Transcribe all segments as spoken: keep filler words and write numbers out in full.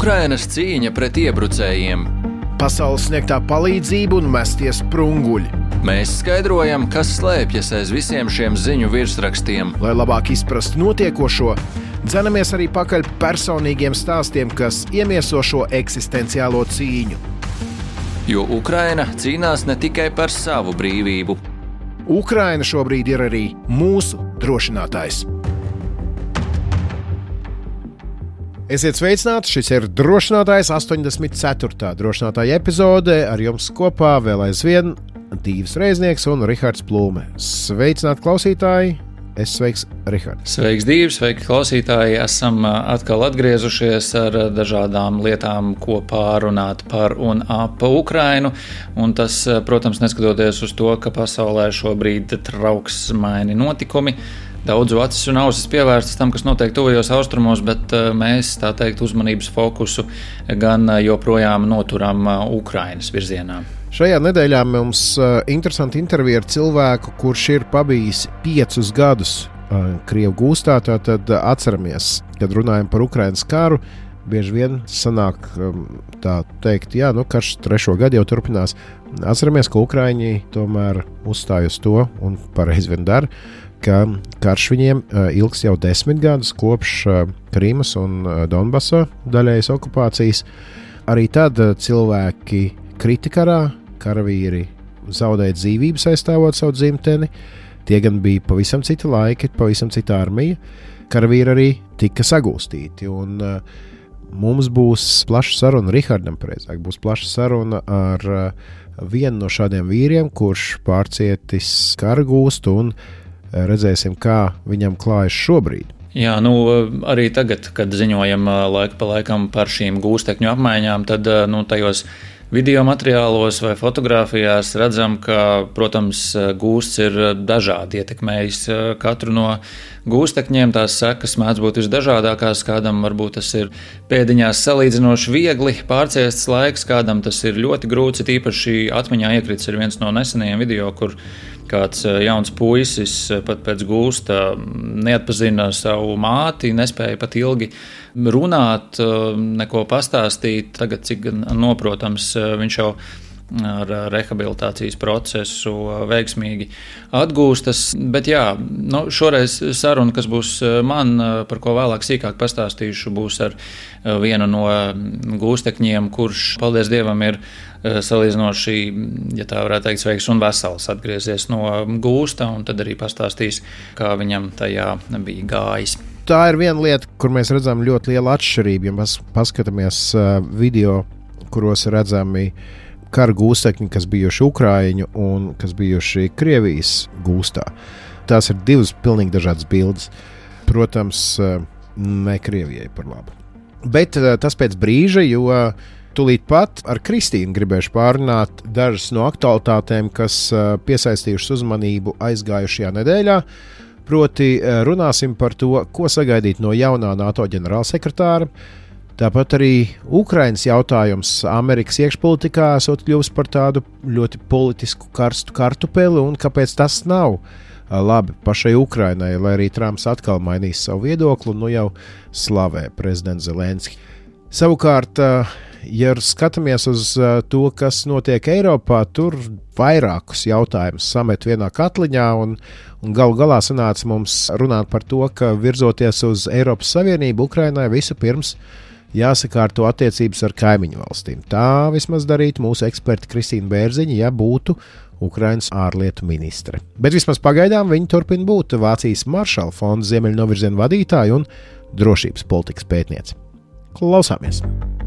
Ukrainas cīņa pret iebrucējiem. Pasaules sniegtā palīdzība un mestie sprunguļi. Mēs skaidrojam, kas slēpjas aiz visiem šiem ziņu virsrakstiem. Lai labāk izprastu notiekošo, dzenamies arī pakaļ personīgiem stāstiem, kas iemieso šo eksistenciālo cīņu. Jo Ukraina cīnās ne tikai par savu brīvību. Ukraina šobrīd ir arī mūsu drošinātājs. Esiet sveicināti, šis ir drošinātājs astoņdesmit ceturtā drošinātāja epizode. Ar jums kopā vēl aizvien Dīvs Reiznieks un Rihards Plūme. Sveicināti klausītāji, es sveiks Rihards. Sveiks Dīvs, sveiki klausītāji. Esam atkal atgriezušies ar dažādām lietām, ko pārunāt par un ap Ukrainu. Un tas, protams, neskatoties uz to, ka pasaulē šobrīd trauksmaini notikumi. Daudzu acis un ausis pievērstas tam, kas notiek tuvajos austrumos, bet mēs, tā teikt, uzmanības fokusu gan joprojām noturam Ukrainas virzienā. Šajā nedēļā mums interesanti intervija ar cilvēku, kurš ir pabijis piecus gadus Krievu gūstā. Tātad atceramies, kad runājam par Ukrainas karu, bieži vien sanāk tā teikt, jā, nu karš trešo gadu jau turpinās. Atceramies, ka Ukraiņi tomēr uzstāj uz to un pareizi vien dara, ka karš viņiem ilgs jau desmit gadus kopš Krīmas un Donbasa daļējas okupācijas. Arī tad cilvēki krita karā, karavīri zaudēja dzīvības aizstāvot savu dzimteni. Tie gan bija pavisam cita laika, pavisam cita armija. Karavīri arī tika sagūstīti. Un mums būs plaša saruna, Rihardam pareizāk, būs plaša saruna ar vienu no šādiem vīriem, kurš pārcietis kara gūstu un redzēsim, kā viņam klājas šobrīd. Jā, nu arī tagad, kad ziņojam laika pa laikam par šīm gūstekņu apmaiņām, tad nu, tajos video materiālos vai fotografijās redzam, ka, protams, gūsts ir dažādi ietekmējis katru no gūstekņiem. Tās sekas mēdz būt visdažādākās, kādam varbūt tas ir pēdiņās salīdzinoši viegli pārciestas laiks, kādam tas ir ļoti grūts, īpaši atmiņā iekrits ir viens no nesenajiem video, kur kāds jauns puisis pat pēc gūsta neatpazina savu māti, nespēja pat ilgi runāt, neko pastāstīt. Tagad, cik noprotams, viņš jau ar rehabilitācijas procesu veiksmīgi atgūstas. Bet jā, nu, šoreiz saruna, kas būs man, par ko vēlāk sīkāk pastāstīšu, būs ar vienu no gūstekņiem, kurš, paldies Dievam, ir salīdzinoši, ja tā varētu teikt, sveiks un vesels, atgriezies no gūsta, un tad arī pastāstīs, kā viņam tajā bija gājis. Tā ir viena lieta, kur mēs redzam ļoti lielu atšķirību, ja mēs paskatāmies video, kuros redzami kara gūstekņi, kas bijuši Ukraiņu un kas bijuši Krievijas gūstā. Tās ir divas pilnīgi dažādas bildes. Protams, ne Krievijai par labu. Bet tas pēc brīža, jo tūlīt pat ar Kristīnu gribēšu pārunāt dažas no aktualitātēm, kas piesaistījušas uzmanību aizgājušajā nedēļā. Proti runāsim par to, ko sagaidīt no jaunā NATO ģenerālsekretāra. Tāpat arī Ukrainas jautājums Amerikas iekšpolitikā esot kļuvis par tādu ļoti politisku karstu kartupeli, un kāpēc tas nav labi pašai Ukrainai, lai arī Trumps atkal mainīs savu viedokli un nu jau slavē prezidentu Zelenski. Savukārt, ja skatāmies uz to, kas notiek Eiropā, tur vairākus jautājumus samet vienā katliņā, un, un galu galā sanāca mums runāt par to, ka virzoties uz Eiropas Savienību, Ukrainai visu pirms jāsakārto attiecības ar kaimiņu valstīm. Tā vismaz darītu mūsu eksperti Kristīna Bērziņa, ja būtu Ukrainas ārlietu ministre. Bet vismaz pagaidām viņa turpina būt Vācijas Maršala fonda ziemeļnovirziena vadītāja un drošības politikas pētniece. Klausāmies!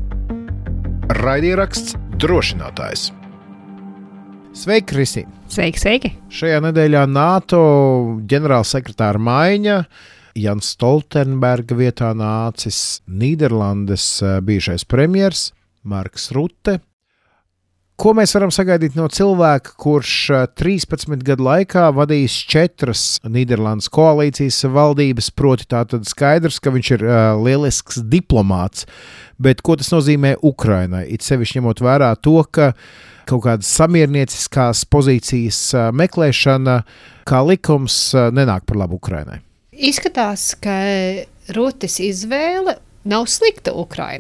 Raidieraksts Drošinātājs. Sveiki, Kristīna! Sveiki, sveiki! Šajā nedēļā NATO ģenerālsekretāra maiņa. Jans Stoltenberga vietā nācis Nīderlandes bijušais premjers Marks Rutte. Ko mēs varam sagaidīt no cilvēka, kurš trīspadsmit gadu laikā vadījis četras Nīderlandes koalīcijas valdības, proti tātad skaidrs, ka viņš ir uh, lielisks diplomāts, bet ko tas nozīmē Ukrainai? It sevišķi ņemot vērā to, ka kaut kādas samiernieciskās pozīcijas uh, meklēšana kā likums uh, nenāk par labu Ukrainai. Izskatās, ka Ruttes izvēle nav slikta Ukrainai.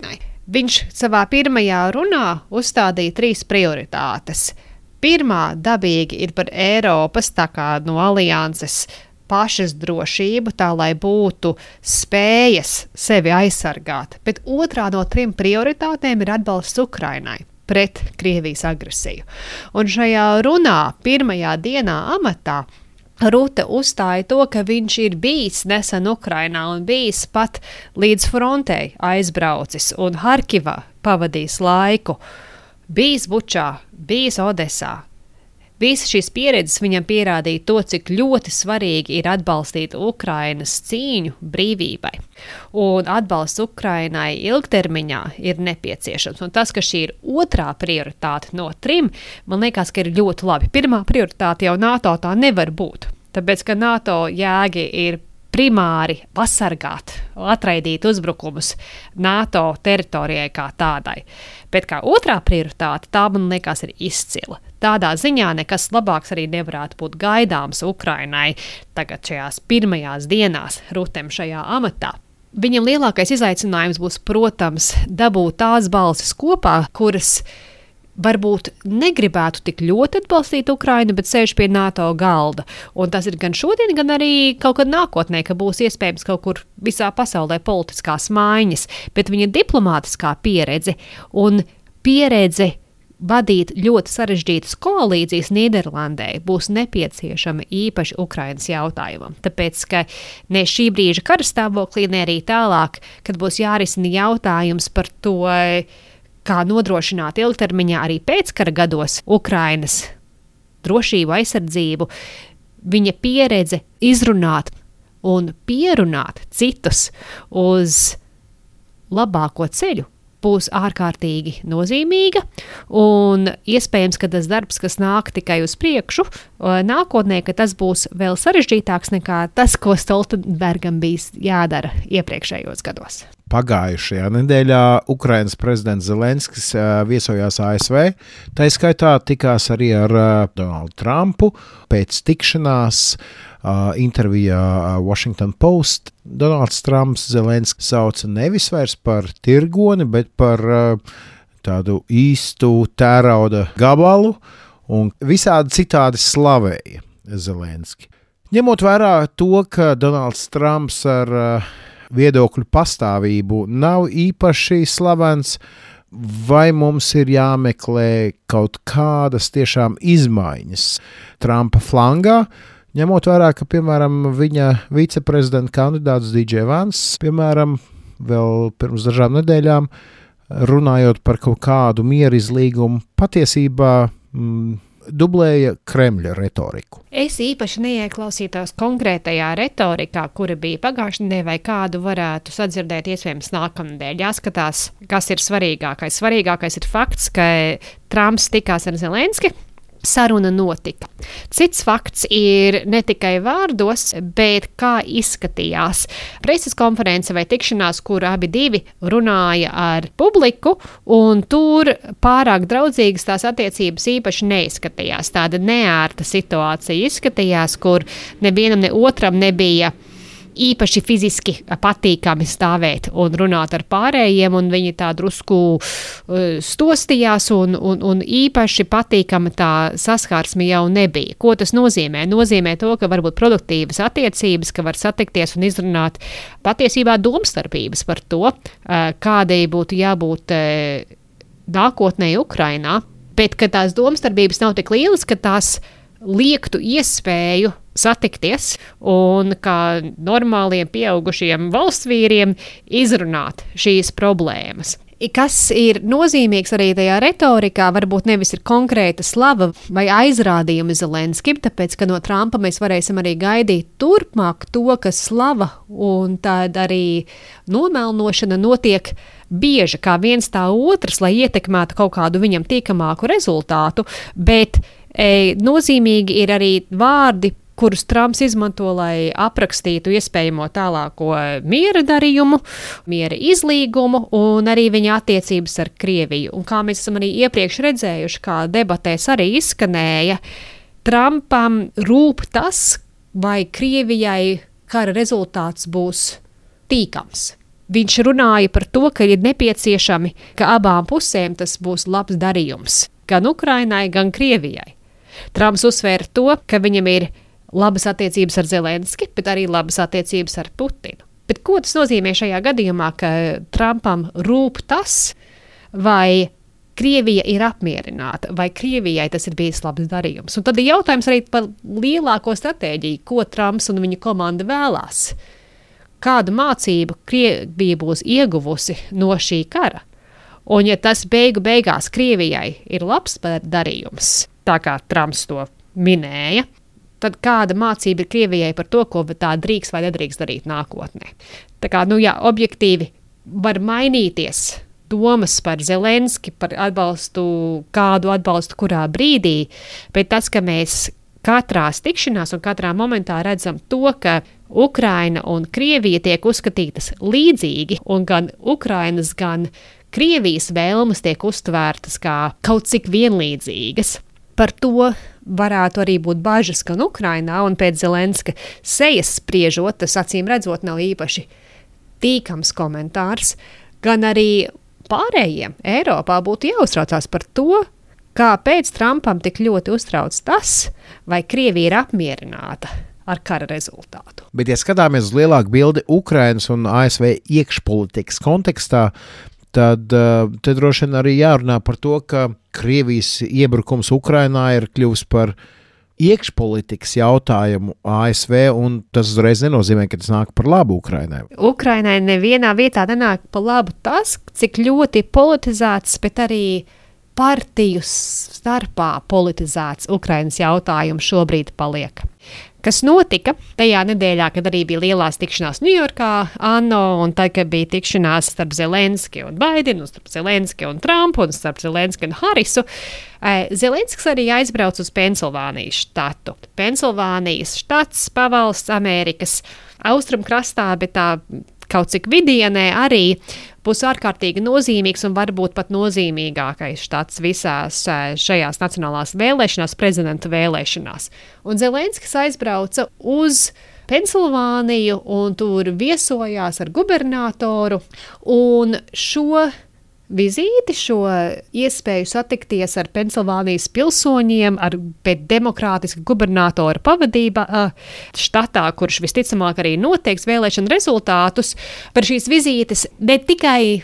Viņš savā pirmajā runā uzstādīja trīs prioritātes. Pirmā dabīgi ir par Eiropas, tā kā no alianses pašas drošību, tā lai būtu spējas sevi aizsargāt. Bet otrā no trim prioritātēm ir atbalsts Ukrainai pret Krievijas agresiju. Un šajā runā pirmajā dienā amatā Rute uzstāja to, ka viņš ir bijis nesen Ukrainā un bijis pat līdz frontei aizbraucis un Harkivā pavadījis laiku, bijis Bučā, bijis Odesā. Visas šīs pieredzes viņam pierādīja to, cik ļoti svarīgi ir atbalstīt Ukrainas cīņu brīvībai. Un atbalsts Ukrainai ilgtermiņā ir nepieciešams. Un tas, ka šī ir otrā prioritāte no trim, man liekas, ka ir ļoti labi. Pirmā prioritāte jau NATO tā nevar būt. Tāpēc, ka NATO jēgi ir primāri pasargāt, atraidīt uzbrukumus NATO teritorijai kā tādai. Bet kā otrā prioritāte, tā man liekas ir izcila. Tādā ziņā nekas labāks arī nevarētu būt gaidāms Ukrainai tagad šajās pirmajās dienās Rutem šajā amatā. Viņam lielākais izaicinājums būs, protams, dabūt tās balsis kopā, kuras varbūt negribētu tik ļoti atbalstīt Ukrainu, bet sēž pie NATO galda. Un tas ir gan šodien, gan arī kaut kad nākotnē, ka būs iespējams kaut kur visā pasaulē politiskās maiņas, bet viņa diplomātiskā pieredze un pieredze vadīt ļoti sarežģītas koalīcijas Nīderlandē būs nepieciešama īpaši Ukrainas jautājumam. Tāpēc, ka ne šī brīža karastāvoklī, ne arī tālāk, kad būs jārisina jautājums par to, kā nodrošināt ilgtermiņā arī pēckara gados Ukrainas drošību, aizsardzību, viņa pieredze izrunāt un pierunāt citus uz labāko ceļu būs ārkārtīgi nozīmīga, un iespējams, ka tas darbs, kas nāk tikai uz priekšu, nākotnē, ka tas būs vēl sarežģītāks nekā tas, ko Stoltenbergam bijis jādara iepriekšējos gados. Pagājušajā nedēļā Ukrainas prezidents Zelenskis viesojās A S V, tā skaitā tikās arī ar Donaldu Trumpu. Pēc tikšanās uh, intervijā Washington Post Donalds Trumps Zelenskis sauca nevis vairs par tirgoni, bet par uh, tādu īstu tērauda gabalu un visādi citādi slavēja Zelenski. Ņemot vērā to, ka Donalds Trumps ar uh, viedokļu pastāvību nav īpaši slavens, vai mums ir jāmeklē kaut kādas tiešām izmaiņas Trumpa flangā, ņemot vērā, ka, piemēram, viņa viceprezidenta kandidāts D J Vance, piemēram, vēl pirms dažām nedēļām, runājot par kaut kādu miera izlīgumu, patiesībā mm, dublēja Kremļa retoriku. Es īpaši neieklausītos konkrētajā retorikā, kura bija pagājušajā nedēļā, vai kādu varētu sadzirdēt iespējams nākamnedēļ. Jāskatās, kas ir svarīgākais. Svarīgākais ir fakts, ka Trumps tikās ar Zelenski. Saruna notika. Cits fakts ir ne tikai vārdos, bet kā izskatījās preses konference vai tikšanās, kur abi divi runāja ar publiku, un tur pārāk draudzīgas tās attiecības īpaši neizskatījās. Tāda neērta situācija izskatījās, kur nevienam ne otram nebija īpaši fiziski patīkami stāvēt un runāt ar pārējiem, un viņi tā drusku uh, stostījās, un, un, un īpaši patīkama tā saskarsme jau nebija. Ko tas nozīmē? Nozīmē to, ka var būt produktīvas attiecības, ka var satikties un izrunāt patiesībā domstarpības par to, uh, kādai būtu jābūt uh, nākotnē Ukrainā, bet ka tās domstarpības nav tik lielas, ka tās liektu iespēju satikties un kā normāliem pieaugušiem valstsvīriem izrunāt šīs problēmas. Kas ir nozīmīgs arī tajā retorikā, varbūt nevis ir konkrēta slava vai aizrādījumi Zelenskim, tāpēc, ka no Trumpa mēs varēsim arī gaidīt turpmāk to, ka slava un tāda arī nomelnošana notiek bieži kā viens tā otrs, lai ietekmētu kaut kādu viņam tīkamāku rezultātu, bet e, nozīmīgi ir arī vārdi, kurus Trumps izmanto, lai aprakstītu iespējamo tālāko miera darījumu, miera izlīgumu un arī viņa attiecības ar Krieviju. Un kā mēs esam arī iepriekš redzējuši, kā debatēs arī izskanēja, Trumpam rūp tas, vai Krievijai kara rezultāts būs tīkams. viņš runāja par to, ka ir nepieciešami, ka abām pusēm tas būs labs darījums. Gan Ukrainai, gan Krievijai. Trumps uzsvēra to, ka viņam ir labas attiecības ar Zelenski, bet arī labas attiecības ar Putinu. Bet ko tas nozīmē šajā gadījumā, ka Trumpam rūp tas, vai Krievija ir apmierināta, vai Krievijai tas ir bijis labs darījums? Un tad ir jautājums arī par lielāko stratēģiju, ko Trumps un viņa komanda vēlās. Kādu mācību Krievija būs ieguvusi no šī kara? Un ja tas beigu beigās Krievijai ir labs darījums, tā kā Trumps to minēja, tad kāda mācība ir Krievijai par to, ko tā drīkst vai nedrīkst darīt nākotnē? Tā kā, nu jā, objektīvi var mainīties domas par Zelenski, par atbalstu, kādu atbalstu kurā brīdī, bet tas, ka mēs katrās tikšanās un katrā momentā redzam to, ka Ukraina un Krievija tiek uzskatītas līdzīgi, un gan Ukrainas, gan Krievijas vēlmes tiek uztvērtas kā kaut cik vienlīdzīgas. Par to varētu arī būt bažas gan Ukrainā, un pēc Zelenska sejas spriežot, tas acīm redzot nav īpaši tīkams komentārs, gan arī pārējiem Eiropā būtu jāuztraucās par to, kāpēc Trumpam tik ļoti uztrauc tas, vai Krievija ir apmierināta ar kara rezultātu. Bet, ja skatāmies uz lielāku bildi Ukrainas un A S V iekšpolitikas kontekstā, tad te droši vien arī jārunā par to, ka Krievijas iebrukums Ukrainā ir kļuvis par iekšpolitikas jautājumu A S V, un tas uzreiz nenozīmē, ka tas nāk par labu Ukrainai. Ukrainai nevienā vietā nenāk par labu tas, cik ļoti politizēts, bet arī partiju starpā politizēts Ukrainas jautājums šobrīd paliek. Kas notika tajā nedēļā, kad arī bija lielās tikšanās Ņujorkā, ANO, un tad, kad bija tikšanās starp Zelenski un Baidenu, starp Zelenski un Trumpu, un starp Zelenski un Harisu, Zelenskis arī aizbrauc uz Pensilvānijas štatu. Pensilvānijas štats, pavalsts Amerikas austrumkrastā, bet tā kaut cik vidienē arī būs ārkārtīgi nozīmīgs un varbūt pat nozīmīgākais štats visās šajās nacionālās vēlēšanās, prezidenta vēlēšanās. Un Zelenskis aizbrauca uz Pensilvāniju un tur viesojās ar gubernatoru, un šo vizīti, šo iespēju satikties ar Pensilvānijas pilsoņiem, ar pēc demokrātiska gubernatora pavadība štatā, kurš visticamāk arī noteiks vēlēšanu rezultātus, par šīs vizītes ne tikai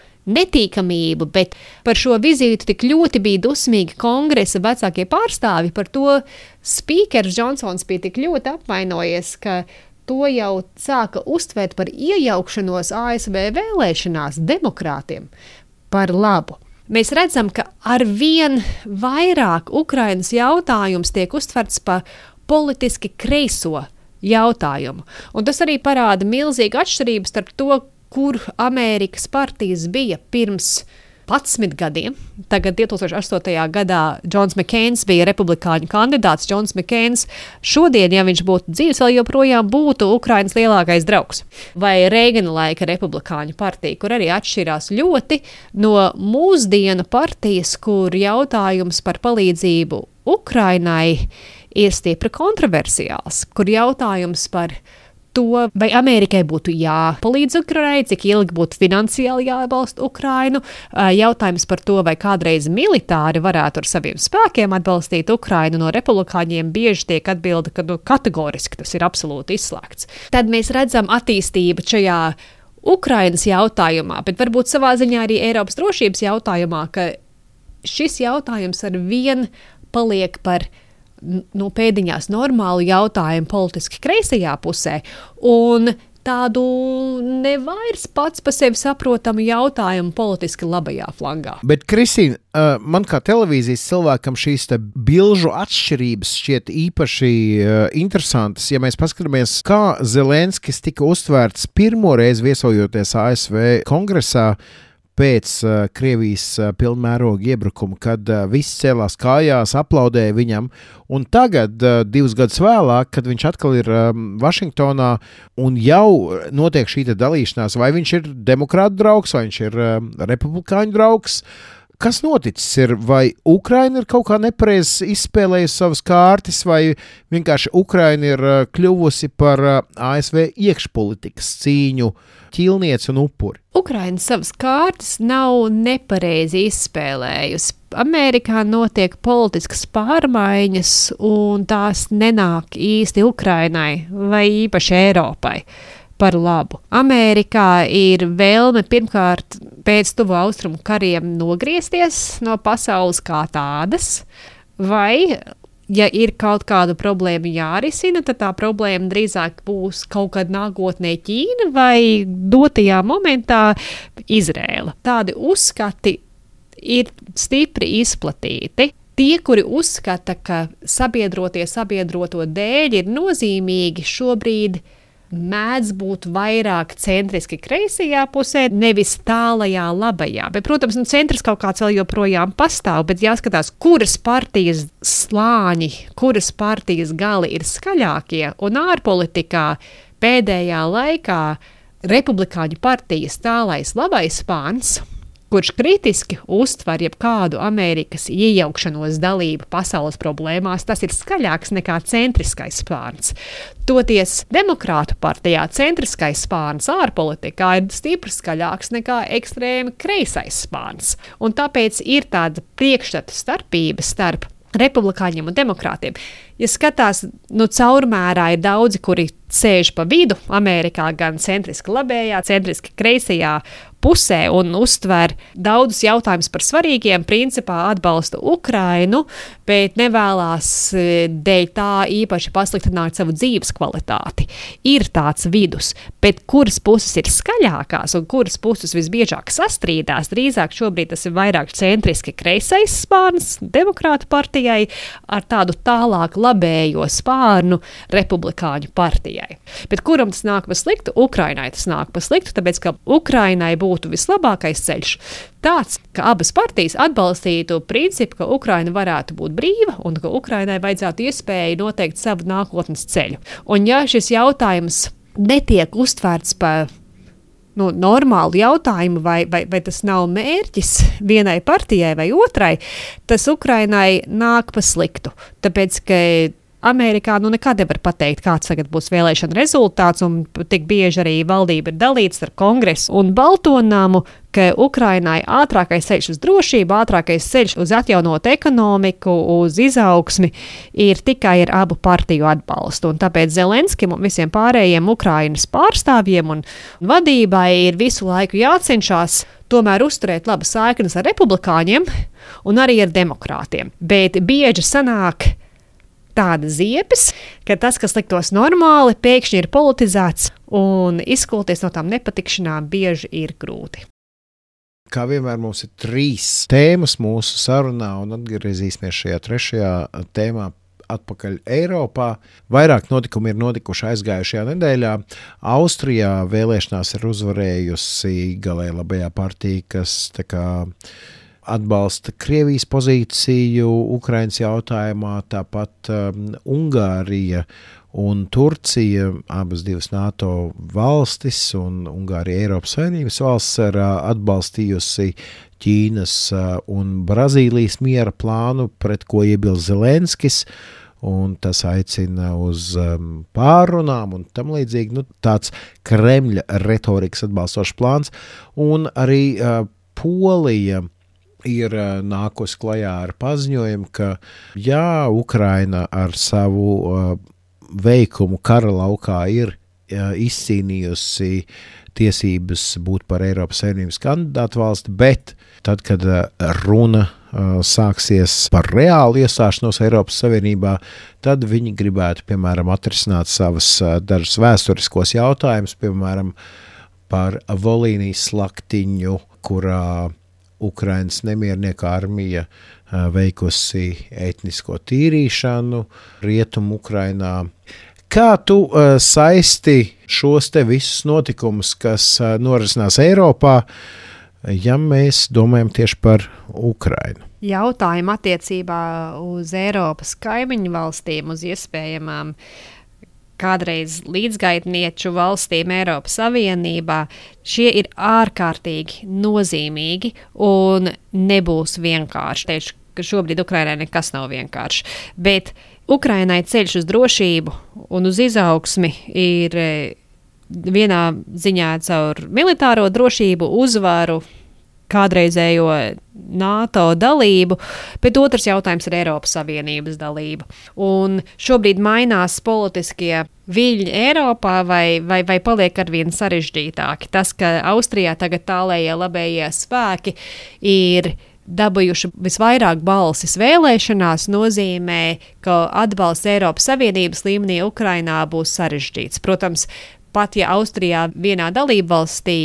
netīkamību, bet par šo vizīti tik ļoti bija dusmīgi kongresa vecākie pārstāvi, par to spīkers Džonsons bija tik ļoti apvainojies, ka to jau sāka uztvērt par iejaukšanos A S V vēlēšanās demokrātiem par labu. Mēs redzam, ka ar vien vairāk Ukrainas jautājums tiek uztverts par politiski kreiso jautājumu. Un tas arī parāda milzīgu atšķirību starp to, kur Amerikas partijas bija pirms padsmit gadiem. Tagad divi tūkstoši astotajā gadā Džons Mekēns bija republikāņu kandidāts. Džons Mekēns šodien, ja viņš būtu dzīves, vēl joprojām būtu Ukrainas lielākais draugs. Vai Reigana laika republikāņu partija, kur arī atšķirās ļoti no mūsdienu partijas, kur jautājums par palīdzību Ukrainai ir stipri kontroversiāls, kur jautājums par to, vai Amerikai būtu jāpalīdz Ukrainai, cik ilgi būtu finansiāli jāatbalsta Ukrainu, jautājums par to, vai kādreiz militāri varētu ar saviem spēkiem atbalstīt Ukrainu no republikāņiem, bieži tiek atbilde, ka nu, kategoriski tas ir absolūti izslēgts. Tad mēs redzam attīstību šajā Ukrainas jautājumā, bet varbūt savā ziņā arī Eiropas drošības jautājumā, ka šis jautājums ar vien paliek par nu, pēdiņās normālu jautājumu politiski kreisajā pusē, un tādu nevairs pats pa sevi saprotamu jautājumu politiski labajā flangā. Bet, Kristīna, man kā televīzijas cilvēkam šīs te bilžu atšķirības šķiet īpaši interesantas, ja mēs paskatāmies, kā Zelenskis tika uztvērts pirmoreiz viesojoties A S V kongresā, pēc uh, Krievijas uh, pilnmēroga iebrukuma, kad uh, viss cēlās kājās, aplaudēja viņam, un tagad, uh, divus gadus vēlāk, kad viņš atkal ir um, Vašingtonā, un jau notiek šī dalīšanās, vai viņš ir demokrātu draugs, vai viņš ir uh, republikāņu draugs, Kas noticis ir? Vai Ukraina ir kaut kā nepareizi izspēlējusi savas kārtas, vai vienkārši Ukraina ir uh, kļuvusi par uh, A S V iekšpolitikas cīņu ķilnieci un upuri? Ukraina savas kārtas nav nepareizi izspēlējusi. Amerikā notiek politiskas pārmaiņas, un tās nenāk īsti Ukrainai vai īpaši Eiropai par labu. Amerikā ir vēlme pirmkārt pēc tuvu austrumu kariem nogriezties no pasaules kā tādas, vai, ja ir kaut kāda problēma jārisina, tad tā problēma drīzāk būs kaut kad nākotnē Ķīna vai dotajā momentā Izrēla. Tādi uzskati ir stipri izplatīti. Tie, kuri uzskata, ka sabiedrotie sabiedroto dēļ ir nozīmīgi, šobrīd mēdz būt vairāk centriski kreisajā pusē, nevis tālajā labajā. Bet, protams, nu, centrs kaut kāds vēl joprojām pastāv, bet jāskatās, kuras partijas slāņi, kuras partijas gali ir skaļākie, un ārpolitikā pēdējā laikā Republikāņu partijas tālais labais spāns, kurš kritiski uztver jebkādu Amerikas iejaukšanos dalību pasaules problēmās, tas ir skaļāks nekā centriskais spārns. Toties demokrātu partijā centriskais spārns ārpolitikā ir stipri skaļāks nekā ekstrēmi kreisais spārns. Un tāpēc ir tāda priekšstata starpība starp republikāņiem un demokrātiem. Ja skatās, nu caurmērā ir daudzi, kuri sēž pa vidu Amerikā gan centriski labējā, centriski kreisajā pusē un uztver daudzus jautājumus par svarīgiem, principā atbalsta Ukrainu, bet nevēlās dēļ tā īpaši pasliktināt savu dzīves kvalitāti. Ir tāds vidus, bet kuras puses ir skaļākās un kuras puses visbiežāk sastrīdās, drīzāk šobrīd tas ir vairāk centriski kreisais spārns demokrātu partijai ar tādu tālāk labējo spārnu republikāņu partijai. Bet kuram tas nāk pa sliktu? Ukrainai tas nāk pa sliktu, tāpēc, ka Ukrainai būtu vislabākais ceļš tāds, ka abas partijas atbalstītu principu, ka Ukraina varētu būt brīva un ka Ukrainai vajadzētu iespēju noteikt savu nākotnes ceļu. Un ja šis jautājums netiek uztvērts par nu, normālu jautājumu, vai, vai, vai tas nav mērķis vienai partijai vai otrai, tas Ukrainai nāk pa sliktu. Tāpēc, ka Amerikā nu nekad nevar pateikt, kāds tagad būs vēlēšana rezultāts, un tik bieži arī valdība ir dalīts ar kongresu un Balto namu, ka Ukrainai ātrākais ceļš uz drošību, ātrākais ceļš uz atjaunot ekonomiku, uz izaugsmi ir tikai ar abu partiju atbalstu. Un tāpēc Zelenskim un visiem pārējiem Ukrainas pārstāvjiem un vadībai ir visu laiku jācenšas tomēr uzturēt labas saiknes ar republikāņiem un arī ar demokrātiem. Bet bieži sanāk tāda ziepes, ka tas, kas liktos normāli, pēkšņi ir politizēts un izskolties no tām nepatikšanām bieži ir grūti. Kā vienmēr mums ir trīs tēmas mūsu sarunā un atgriezīsimies šajā trešajā tēmā atpakaļ Eiropā. Vairāk notikumi ir notikuši aizgājušajā nedēļā. Austrijā vēlēšanās ir uzvarējusi galēji labajā partija, kas tā kā atbalsta Krievijas pozīciju Ukrainas jautājumā, tāpat um, Ungārija un Turcija, abas divas NATO valstis un Ungārija Eiropas Savienības valsts ir uh, atbalstījusi Ķīnas uh, un Brazīlijas miera plānu, pret ko iebilst Zelenskis, un tas aicina uz um, pārrunām un tam līdzīgi, nu, tāds Kremļa retorikas atbalstošs plāns, un arī uh, Polija ir nākusi klajā ar paziņojumu, ka jā, Ukraina ar savu uh, veikumu kara laukā ir uh, izcīnījusi tiesības būt par Eiropas Savienības kandidātu valsti, bet tad, kad uh, runa uh, sāksies par reālu iestāšanos Eiropas Savienībā, tad viņi gribētu, piemēram, atrisināt savas uh, dažas vēsturiskos jautājumus, piemēram, par Volīnijas slaktiņu, kurā Ukrainas nemiernieku armija uh, veikusi etnisko tīrīšanu Rietumu Ukrainā. Kā tu uh, saisti šos te visus notikumus, kas uh, norisinās Eiropā, ja mēs domājam tieši par Ukrainu? Jautājumu attiecībā uz Eiropas kaimiņu valstīm, uz iespējamām kādreiz līdzgaitnieču valstīm Eiropas Savienībā, šie ir ārkārtīgi nozīmīgi un nebūs vienkārši. Teikšu, ka šobrīd Ukrainai nekas nav vienkārši, bet Ukrainai ceļš uz drošību un uz izaugsmi ir vienā ziņā caur militāro drošību, uzvaru, kādreizējo NATO dalību, bet otrs jautājums ir Eiropas Savienības dalība. Un šobrīd mainās politiskie viļņi Eiropā vai, vai, vai paliek arvien sarežģītāki. Tas, ka Austrijā tagad tālējie labējie spēki ir dabūjuši visvairāk balsis vēlēšanās, nozīmē, ka atbalsts Eiropas Savienības līmenī Ukrainā būs sarežģīts. Protams, pat ja Austrijā vienā dalībvalstī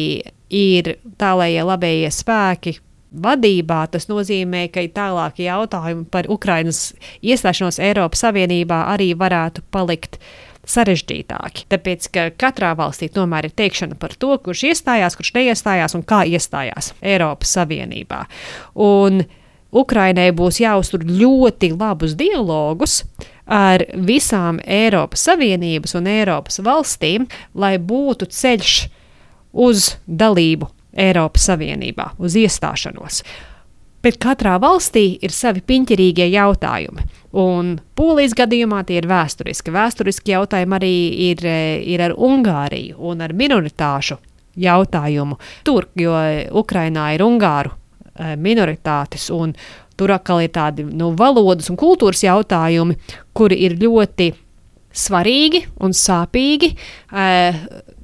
ir tālējie labējie spēki vadībā, tas nozīmē, ka tālākie jautājumi par Ukrainas iestāšanos Eiropas Savienībā arī varētu palikt sarežģītāki. Tāpēc, ka katrā valstī tomēr ir teikšana par to, kurš iestājās, kurš neiestājās un kā iestājās Eiropas Savienībā. Un Ukrainai būs jāuztur ļoti labus dialogus ar visām Eiropas Savienības un Eiropas valstīm, lai būtu ceļš uz dalību Eiropas Savienībā, uz iestāšanos. Bet katrā valstī ir savi piņķirīgie jautājumi. Un Polijas gadījumā tie ir vēsturiski. Vēsturiski jautājumi arī ir, ir ar Ungāriju un ar minoritāšu jautājumu. Tur, jo Ukrainā ir ungāru minoritātes un tur atkal ir tādi nu, valodas un kultūras jautājumi, kuri ir ļoti svarīgi un sāpīgi uh,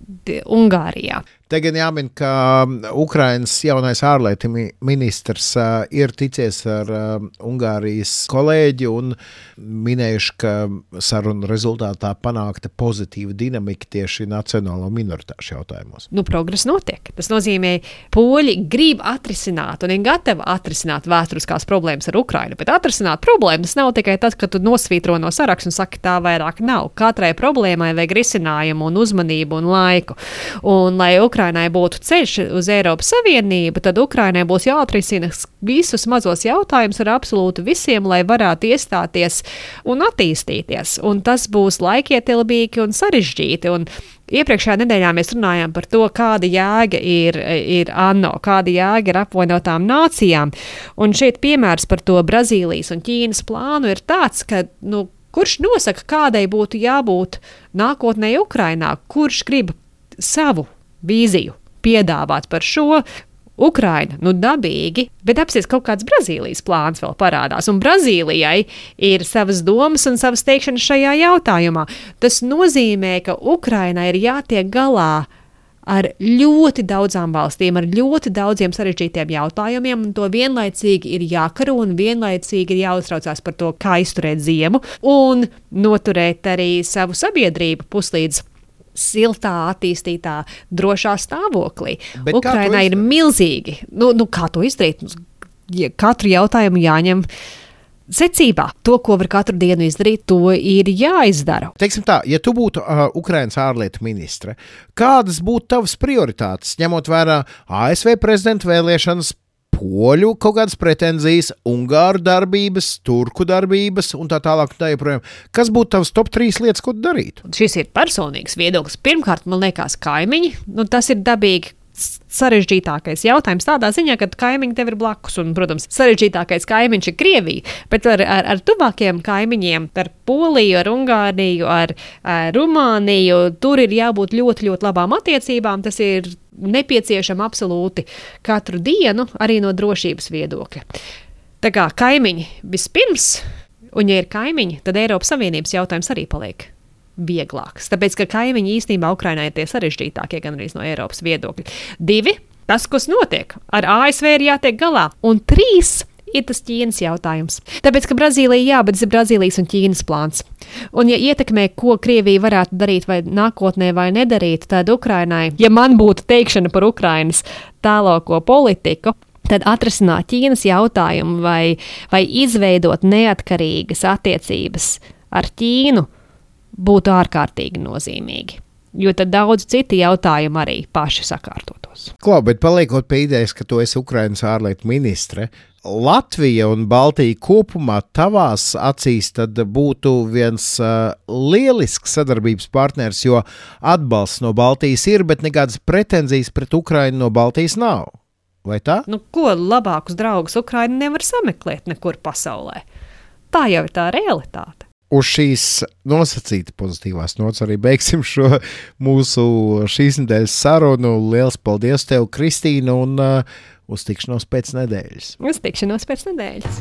Ungārijā. Te gan jāmin, ka Ukrainas jaunais ārlietu ministrs uh, ir ticies ar uh, Ungārijas kolēģi un minējuši, ka sarunu rezultātā panākta pozitīva dinamika tieši nacionālo minoritāšu jautājumos. Nu, progress notiek. Tas nozīmē, poļi grib atrisināt un ir gatavi atrisināt vēsturiskās problēmas ar Ukrainu, bet atrisināt problēmas nav tikai tas, ka tu nosvītro no saraksta un saki, tā vairāk nav. Katrai problēmai vajag risinājumu un uzmanību un laiku. Un, lai Ukrainai būtu ceļš uz Eiropas Savienību, tad Ukrainai būs jāatrisina visus mazos jautājumus ar absolūti visiem, lai varētu iestāties un attīstīties. Un tas būs laikietilpīgi un sarežģīti. Un iepriekšējā nedēļā mēs runājām par to, kāda jēga ir, ir ANO, kāda jēga ir apvienotām nācijām. Un šeit piemērs par to Brazīlijas un Ķīnas plānu ir tāds, ka, nu, kurš nosaka, kādai būtu jābūt nākotnē Ukrainā, kurš grib savu vīziju piedāvāt par šo. Ukraina, nu dabīgi, bet apsies kaut kāds Brazīlijas plāns vēl parādās, un Brazīlijai ir savas domas un savas teikšanas šajā jautājumā. Tas nozīmē, ka Ukrainai ir jātiek galā ar ļoti daudzām valstīm, ar ļoti daudziem sarežģītiem jautājumiem, un to vienlaicīgi ir jākaro un vienlaicīgi ir jāuztraucās par to, kā izturēt ziemu un noturēt arī savu sabiedrību puslīdz siltā, attīstītā, drošā stāvoklī. Bet Ukrainā ir milzīgi. Nu, nu, kā to izdarīt? Ja katru jautājumu jāņem secībā. To, ko var katru dienu izdarīt, to ir jāizdara. Teiksim tā, ja tu būtu uh, Ukrainas ārlietu ministre, kādas būtu tavas prioritātes, ņemot vērā A S V prezidenta vēlēšanas, poļu kaut kādas pretenzijas, ungāru darbības, turku darbības un tā tālāk un tā joprojām. Kas būtu tavs top trīs lietas, ko tu darītu? Šis ir personīgs viedoklis. Pirmkārt, man liekas, kaimiņi. Nu, tas ir dabīgi sarežģītākais jautājums tādā ziņā, ka kaimiņi tev ir blakus, un, protams, sarežģītākais kaimiņš ir Krievija, bet ar, ar, ar tuvākiem kaimiņiem, ar Poliju, ar Ungāriju, ar, ar Rumāniju, tur ir jābūt ļoti, ļoti labām attiecībām, tas ir nepieciešama absolūti katru dienu, arī no drošības viedokļa. Tā kā kaimiņi vispirms, un ja ir kaimiņi, tad Eiropas Savienības jautājums arī paliek vieglāks. Tāpēc, ka kaimiņi īstenībā Ukrainā ir tie sarežģītākie gan arī no Eiropas viedokļa. Divi, tas, kas notiek. Ar A S V ir jātiek galā. Un trīs ir tas Ķīnas jautājums. Tāpēc, ka Brazīlija, jā, bet tas ir Brazīlijas un Ķīnas plāns. Un ja ietekmē, ko Krievija varētu darīt vai nākotnē vai nedarīt, tad Ukrainai, ja man būtu teikšana par Ukrainas tālāko politiku, tad atrisināt Ķīnas jautājumu vai, vai izveidot neatkarīgas attiecības ar Ķīnu būtu ārkārtīgi nozīmīgi, jo tad daudz citi jautājumi arī paši sakārtotos. neklausās. Klau, bet paliekot pie idejas, ka tu esi Ukrainas ārlietu ministre, Latvija un Baltija kopumā tavās acīs tad būtu viens uh, lielisks sadarbības partners, jo atbalsts no Baltijas ir, bet nekādas pretenzijas pret Ukrainu no Baltijas nav. Vai tā? Nu, ko labākus draugus Ukraina nevar sameklēt nekur pasaulē? Tā jau ir tā realitāte. Uz šīs nosacīta pozitīvās nots arī beigsim šo mūsu šīs nedēļas sarunu. Liels paldies tev, Kristīna, un uh, uz tikšanos pēc nedēļas. Uz tikšanos pēc nedēļas.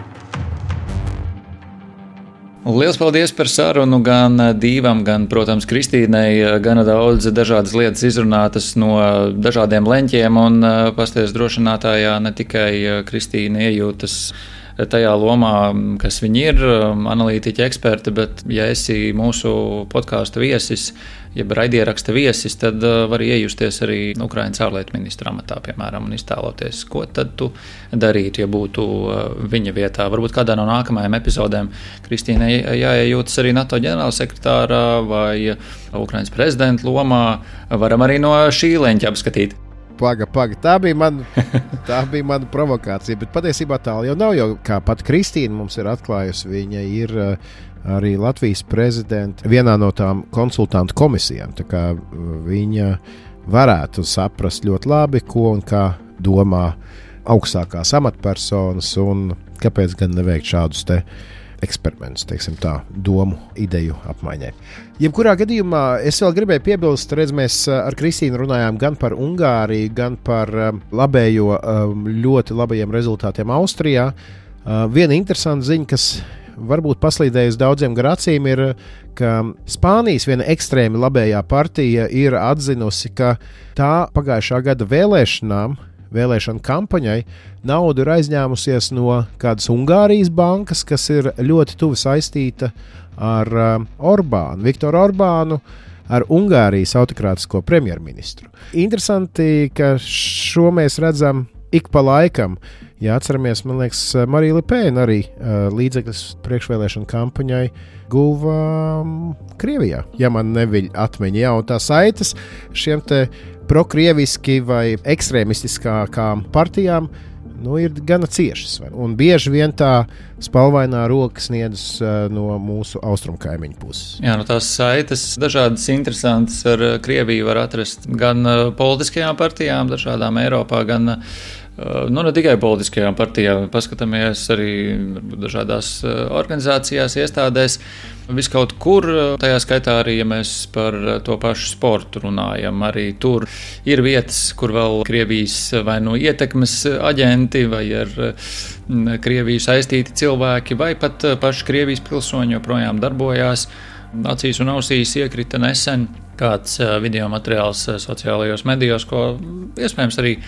Liels paldies par sarunu gan Dīvam, gan, protams, Kristīnai. Gana daudz dažādas lietas izrunātas no dažādiem leņķiem, un pastāvs drošinātājā ne tikai Kristīna iejūtas tajā lomā, kas viņi ir, analītiķi, eksperti, bet ja esi mūsu podkāstu viesis, jeb raidieraksta viesis, tad var iejusties arī Ukrainas ārlietu ministra amatā, piemēram, un iztēloties, ko tad tu darītu, ja būtu viņa vietā. Varbūt kādā no nākamajām epizodēm Kristīnai jāiejūtas arī NATO ģenerālsekretārā vai Ukrainas prezidenta lomā. Varam arī no šī leņķa apskatīt. Paga, paga. Tā bija mana, tā bija mana provokācija, bet patiesībā tālu jau nav, jo kā pat Kristīna mums ir atklājusi, viņa ir arī Latvijas prezidenta vienā no tām konsultantu komisijām, tā kā viņa varētu saprast ļoti labi, ko un kā domā augstākās amatpersonas, un kāpēc gan neveikt šādus te eksperimentus, teiksim tā, domu, ideju apmaiņai. Jebkurā gadījumā es vēl gribēju piebilst, redz, mēs ar Kristīnu runājām gan par Ungāriju, gan par labējo, ļoti labajiem rezultātiem Austrijā. Viena interesanta ziņa, kas varbūt paslīdējusi daudziem gar acīm, ir, ka Spānijas viena ekstrēmi labējā partija ir atzinusi, ka tā pagājušā gada vēlēšanām, vēlēšanu kampaņai naudu ir aizņēmusies no kādas Ungārijas bankas, kas ir ļoti tuvi saistīta ar uh, Orbānu, Viktoru Orbānu, ar Ungārijas autokrātisko premjerministru. Interesanti, ka šo mēs redzam ik pa laikam. Ja atceramies, man liekas, Marija Le Pen arī uh, līdzekļus priekšvēlēšanu kampaņai guva um, Krievijā, ja man neviļ atmiņa. Jā, un tā saites šiem te prokrieviski vai ekstrēmistiskākām partijām nu, ir gana ciešas. Un bieži vien tā spalvainā roka sniedzas uh, no mūsu austrumkaimiņu puses. Jā, nu tās saites dažādas interesantas ar Krieviju var atrast gan uh, politiskajām partijām, dažādām Eiropā, gan uh, nu, ne tikai politiskajām partijām. Paskatāmies arī dažādās uh, organizācijās, iestādēs. Viskaut kur, tajā skaitā arī, ja mēs par to pašu sportu runājam, arī tur ir vietas, kur vēl Krievijas vai no ietekmes aģenti vai ar Krieviju saistīti cilvēki vai pat paši Krievijas pilsoņi joprojām darbojās. Acīs un ausīs iekrita nesen kāds video materiāls sociālajos medijos, ko iespējams arī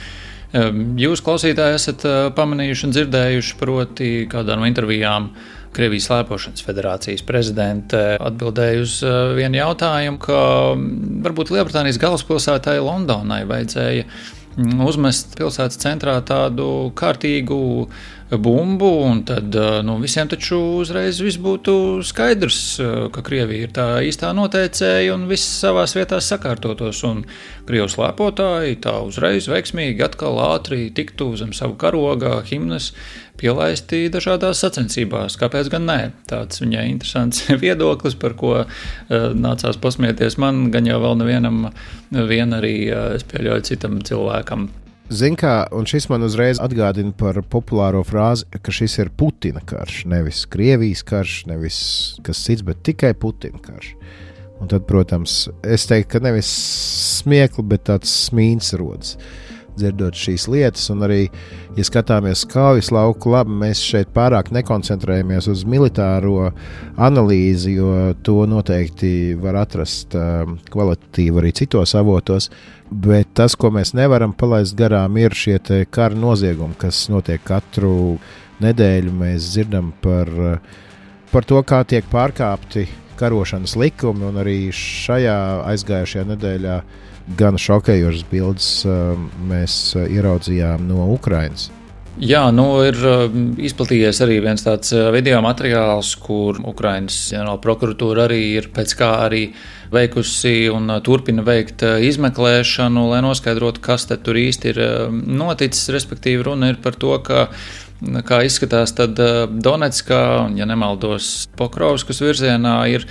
jūs, klausītāji, esat pamanījuši un dzirdējuši, proti kādā no intervijām Krievijas slēpošanas federācijas prezidente atbildēja uz vienu jautājumu, ka varbūt Lielbritānijas galvaspilsētai Londonai vajadzēja uzmest pilsētas centrā tādu kārtīgu bumbu, un tad nu, visiem taču uzreiz viss būtu skaidrs, ka Krievija ir tā īstā noteicēja un viss savās vietās sakārtotos, un Krievu slēpotāji tā uzreiz veiksmīgi atkal ātri tiktu zem savu karoga himnas pielaisti dažādās sacensībās. Kāpēc gan nē? Tāds viņai interesants viedoklis, par ko uh, nācās pasmieties man, gan jau vēl nevienam, vien arī uh, es pieļauju citam cilvēkam. Zin kā, un šis man uzreiz atgādina par populāro frāzi, ka šis ir Putina karš, nevis Krievijas karš, nevis kas cits, bet tikai Putina karš. Un tad, protams, es teiktu, ka nevis smiekli, bet tāds smīns rodas, dzirdot šīs lietas, un arī, ja skatāmies kaujas lauku, labi, mēs šeit pārāk nekoncentrējamies uz militāro analīzi, jo to noteikti var atrast uh, kvalitatīvi arī citos avotos, bet tas, ko mēs nevaram palaist garām, ir šie te kara noziegumi, kas notiek katru nedēļu. Mēs dzirdam par, par to, kā tiek pārkāpti karošanas likumi, un arī šajā aizgājušajā nedēļā gan šokējošas bildes mēs ieraudzījām no Ukrainas. Jā, nu ir izplatījies arī viens tāds video materiāls, kur Ukrainas ģenerāla prokuratūra arī ir pēc kā arī veikusi un turpina veikt izmeklēšanu, lai noskaidrotu, kas te tur īsti ir noticis. Respektīvi runa ir par to, ka, kā izskatās, tad Donetskā, un ja nemaldos Pokrovskas virzienā, ir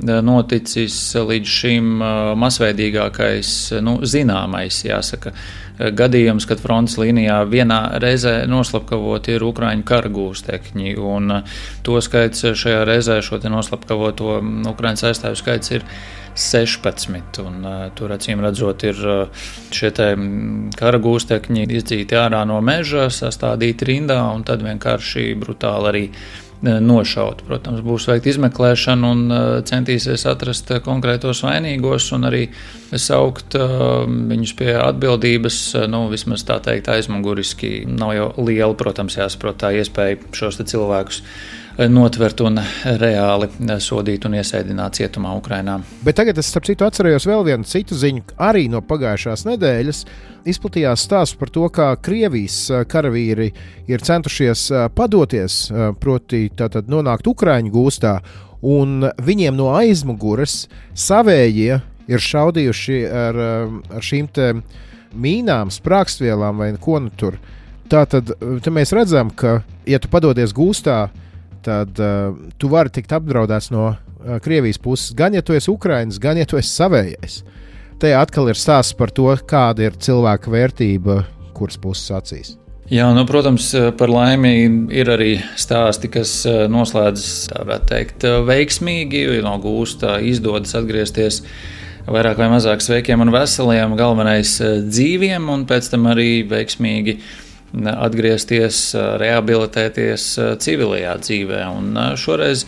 noticis līdz šim masveidīgākais, nu, zināmais, jāsaka, gadījums, kad frontes līnijā vienā reizē noslapkavoti ir Ukraiņu kara gūstekņi, un to skaits šajā reizē, šo te noslapkavoto Ukraiņas aizstāvju skaits ir sešpadsmit, un uh, tur acīm redzot ir uh, šie te kara gūstekņi izdzīti ārā no meža, sastādīti rindā un tad vienkārši brutāli arī nošaut. Protams, būs veikt izmeklēšanu un uh, centīsies atrast konkrētos vainīgos un arī saukt uh, viņus pie atbildības, uh, nu, vismaz tā teikt aizmuguriski. Nav jau liela, protams, jāsaprot tā iespēja šos te cilvēkus notvert un reāli sodīt un iesēdināt cietumā Ukrainā. Bet tagad es, starp citu, atcerējos vēl vienu citu ziņu, arī no pagājušās nedēļas. Izplatījās stāsts par to, kā Krievijas karavīri ir centušies padoties, proti tātad nonākt Ukraiņu gūstā, un viņiem no aizmuguras savējie ir šaudījuši ar, ar šīm te mīnām, sprākstvielām vai ko nu tur. Tātad te mēs redzam, ka, ja tu padodies gūstā, tad uh, tu vari tikt apdraudēts no uh, Krievijas puses, gan ja tu esi Ukrainis, gan ja tu esi savējais. Te atkal ir stāsts par to, kāda ir cilvēka vērtība, kuras puses acīs. Jā, nu, protams, par laimi ir arī stāsti, kas noslēdzas, tā varētu teikt, veiksmīgi, no gūsta izdodas atgriezties vairāk vai mazāk sveikiem un veseliem, galvenais dzīviem, un pēc tam arī veiksmīgi atgriezties, rehabilitēties civilajā dzīvē. Un šoreiz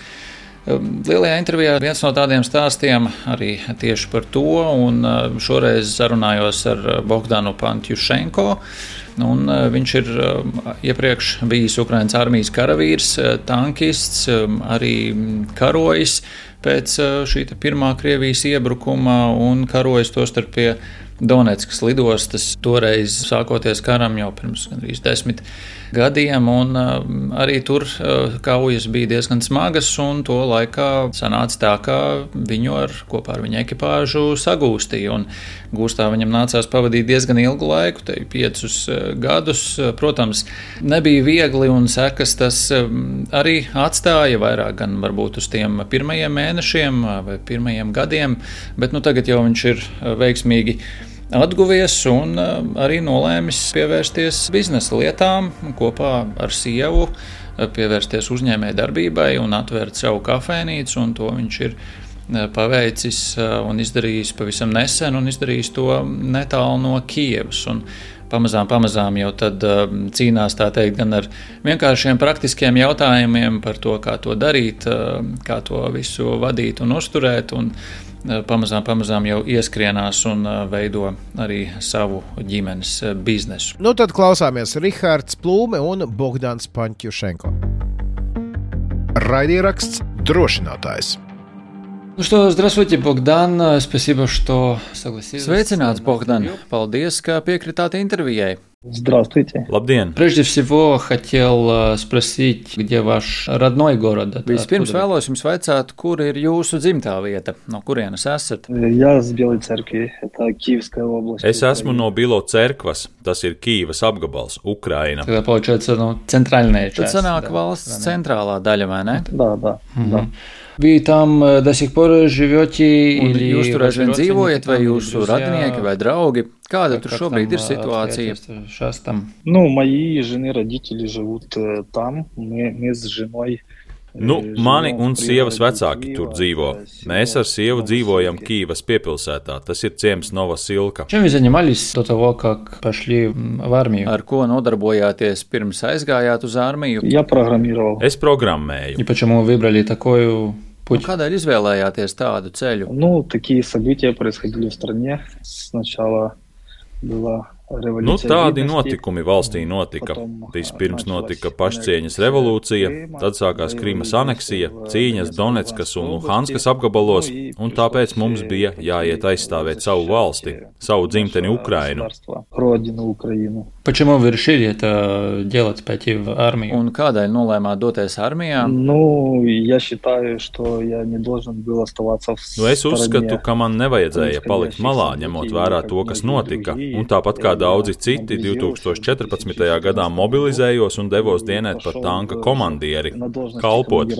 lielajā intervijā viens no tādiem stāstiem arī tieši par to, un šoreiz sarunājos ar Bogdanu Pantjušenko, un viņš ir iepriekš bijis Ukrainas armijas karavīrs, tankists, arī karojis pēc šī pirmā Krievijas iebrukuma un karojis tostarp pie Donetskas lidostas, toreiz sākoties karam jau pirms gandrīz desmit gadiem, un uh, arī tur uh, kaujas bija diezgan smagas, un to laikā sanāca tā, ka viņu ar, kopā ar viņa ekipāžu sagūstīja, un gūstā viņam nācās pavadīt diezgan ilgu laiku, te piecus uh, gadus. Protams, nebija viegli, un sekas tas uh, arī atstāja vairāk gan varbūt uz tiem pirmajiem mēnešiem vai pirmajiem gadiem, bet nu tagad jau viņš ir uh, veiksmīgi atguvies un arī nolēmis pievērsties biznesa lietām, kopā ar sievu pievērsties uzņēmēju darbībai un atvērt savu kafejnīcu, un to viņš ir paveicis un izdarījis pavisam nesen un izdarījis to netālu no Kijevas. Un pamazām, pamazām jau tad cīnās, tā teikt, gan ar vienkāršiem praktiskiem jautājumiem par to, kā to darīt, kā to visu vadīt un uzturēt, un pamazām, pamazām jau ieskrienās un veido arī savu ģimenes biznesu. Nu tad klausāmies Rihards Plūme un Bogdans Pantjušenko. Raidieraksts Drošinātājs. Nu что, здравствуйте, Богдан. Спасибо, что согласились. Sveicināts, Bogdan. Paldies, ka piekritāt intervijai. Здравствуйте. Labdien! Прежде всего, хотел спросить, где ваш родной город? Vispirms vēlos jums vaicāt, kur ir jūsu dzimtā vieta, no kurienes esat? Я с Белой Церкви, это Киевская область. Es esmu no Bilo Cerkvas, tas ir Kīvas apgabals, Ukraina. Тогда получается, ну, центральная часть. Tad sanāk valsts centrālā daļa, vai ne? Да, да, да. Вы там до сих пор живете, или jūs tur aizvien dzīvojat, vai jūsu radinieki vai draugi? Kāda tur šobrīd ir situācija? Ну, мои жены, родители живут там, мы, мы с женой. Nu, mani un sievas vecāki tur dzīvo. Mēs ar sievu dzīvojam Kīvas piepilsētā. Tas ir ciems Novosilka. Чем вы занимались до того, как пошли в армию? Ar ko nodarbojāties pirms aizgājāt uz armiju? Я программировал. Es programmēju. И почему вы выбрали такую путь? Kādēļ izvēlējāties tādu ceļu? Ну, такие события происходили в стране. Сначала была Nu, tādi notikumi valstī notika. Vispirms notika pašcieņas revolūcija, tad sākās Krimas aneksija, cīņas Donetskas un Luhanskas apgabalos, un tāpēc mums bija jāiet aizstāvēt savu valsti, savu dzimteni Ukrainu. Почему вы решили это делать, пойти в армию? Un kādēļ nolēmāt doties armijā? Nu, я считаю, что я не должен был оставаться в Nu, es uzskatu, ka man nevajadzēja palikt malā, ņemot vērā to, kas notika, un tāpat kā daudzi citi divtūkstoš četrpadsmitajā gadā mobilizējos un devos dienēt par tanka komandieri, kalpot.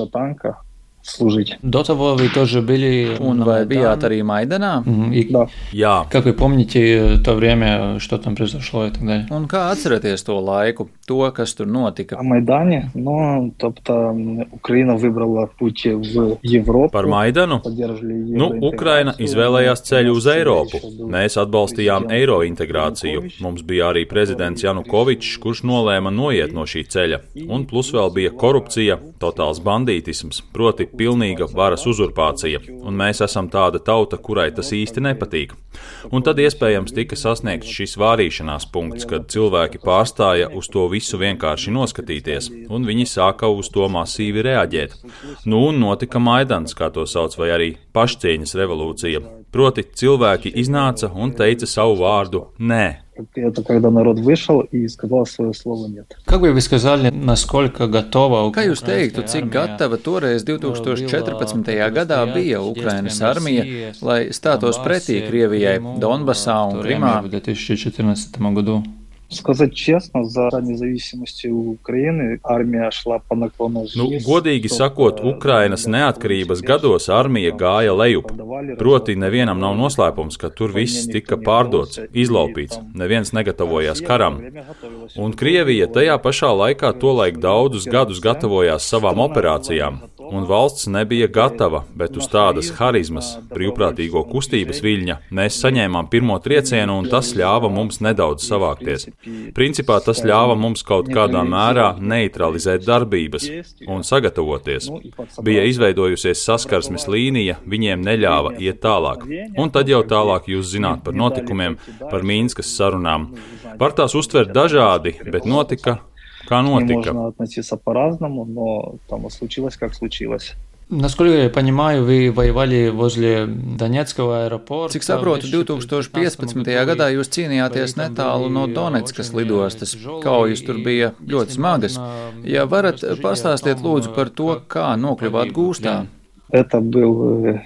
служить. До того вы тоже были Un vai bijāt arī Maidanā? И Да. Jā, как вы помните то время, что там произошло и так далее? Un kā atceraties to laiku, to, kas tur notika? О Майдане, ну, тобто Украина выбрала путь в Европу. par Maidanu. Поддержали Nu, Ukraina izvēlējās ceļu uz Eiropu. Mēs atbalstījām eiro integrāciju. Mums bija arī prezidents Janukovičs, kurš nolēma noiet no šī ceļa. Un plus vēl bija korupcija, totāls bandītisms, proti pilnīga varas uzurpācija. Un mēs esam tāda tauta, kurai tas īsti nepatīk. Un tad iespējams tika sasniegts šis vārīšanās punkts, kad cilvēki pārstāja uz to visu vienkārši noskatīties, un viņi sāka uz to masīvi reaģēt. Nu, un notika Maidans, kā to sauc, vai arī pašcieņas revolūcija. Proti, cilvēki iznāca un teica savu vārdu nē. Это когда народ вышел и сказал свое слово «нет». Как бы вы сказали, насколько готова Kā jūs teiktu, cik gatava toreiz divtūkstoš četrpadsmitajā gadā bija Ukrainas armija, lai stātos pretī Krievijai Donbasā un Krimā? в две тысячи четырнадцатом году? Сказать честно, за независимость Украины армия шла по наклону Nu, вниз. godīgi sakot, Ukrainas neatkarības gados armija gāja lejup. Proti, nevienam nav noslēpums, ka tur viss tika pārdots, izlaupīts, neviens negatavojās karam. Un Krievija tajā pašā laikā tolaik daudzus gadus gatavojās savām operācijām, un valsts nebija gatava, bet uz tādas harizmas, brīvprātīgo kustības viļņa, mēs saņēmām pirmo triecienu, un tas ļāva mums nedaudz savākties. Principā tas ļāva mums kaut kādā mērā neutralizēt darbības un sagatavoties. Bija izveidojusies saskarsmes līnija, viņiem neļāva iet tālāk. Un tad jau tālāk jūs zināt par notikumiem, par Mīnskas sarunām. Var tās uztvert dažādi, bet notika, kā notika. Можно относиться по-разному, но там случилось, как случилось. Насколько я понимаю, вы воевали возле Донецкого аэропорта. Cik saprotu, divtūkstoš piecpadsmitajā gadā jūs cīnījāties netālu no Donetskas lidostas. Kaujas tur bija ļoti smagas. Ja varat, pastāstiet lūdzu par to, kā nokļuvāt gūstā. Это был э,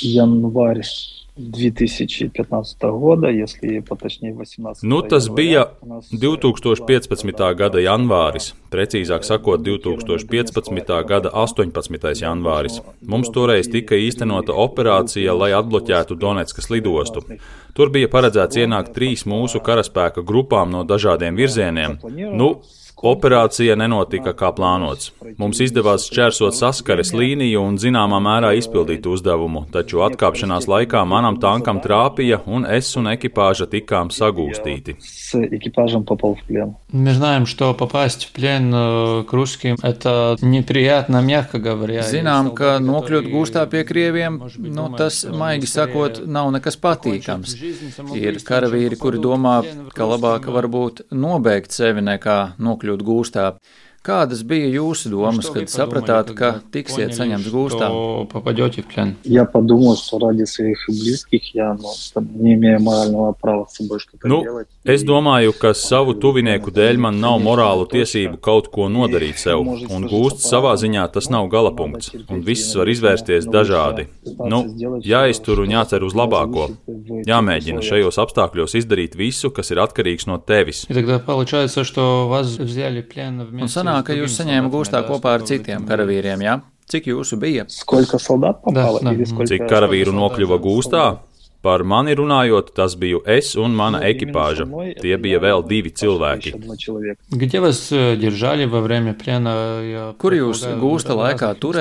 январь две тысячи пятнадцатого года, если поточнее восемнадцатого. Nu, tas bija divtūkstoš piecpadsmitā gada janvāris, precīzāk sakot, divtūkstoš piecpadsmitā gada astoņpadsmitais janvāris. Mums toreiz tika īstenota operācija, lai atbloķētu Donetskas lidostu. Tur bija paredzēts ienākt trīs mūsu karaspēka grupām no dažādiem virzieniem. Nu, operācija nenotika kā plānots. Mums izdevās šķērsot saskares līniju un zināmā mērā izpildīt uzdevumu, taču atkāpšanās laikā manam tankam trāpīja un es un ekipāža tikām sagūstīti. С экипажем попал в плен. Мы знаем, что попасть в плен э, к русским – это неприятно, мягко говоря. Zinām, ka nokļūt gūstā pie krieviem, nu, tas, maigi sakot, nav nekas patīkams. Ir karavīri, kuri domā, ka labāk varbūt nobeigt sevi nekā nokļūt gūstā. Kādas bija jūsu domas, kad sapratāt, ka tiksiet saņemts gūstā? Попадете в плен. Я подумал, что ради своих близких я ну, там, не имею морального права с собой что-то Nu, делать. es domāju, ka savu tuvinieku dēļ man nav morālu tiesību kaut ko nodarīt sev, un gūst savā ziņā tas nav galapunkts, un viss var izvērsties dažādi. Nu, jāiztur un jācer uz labāko. Jāmēģina šajos apstākļos izdarīt visu, kas ir atkarīgs no tevis. И тогда получается, что вас взяли в плен Un вместе sanāk, с ka jūs другими saņēma солдатами, gūstā да, kopā ar с citiem которыми karavīriem, jā? Cik jūsu bija? Сколько солдат попало Да, или да. сколько... Cik karavīru nokļuva gūstā? Par mani runājot, tas biju es un mana ekipāža. Tie bija vēl divi cilvēki. Где вас э, держали во время плена? Я Kur jūs предполагаю, gūsta в laikā разных turēja?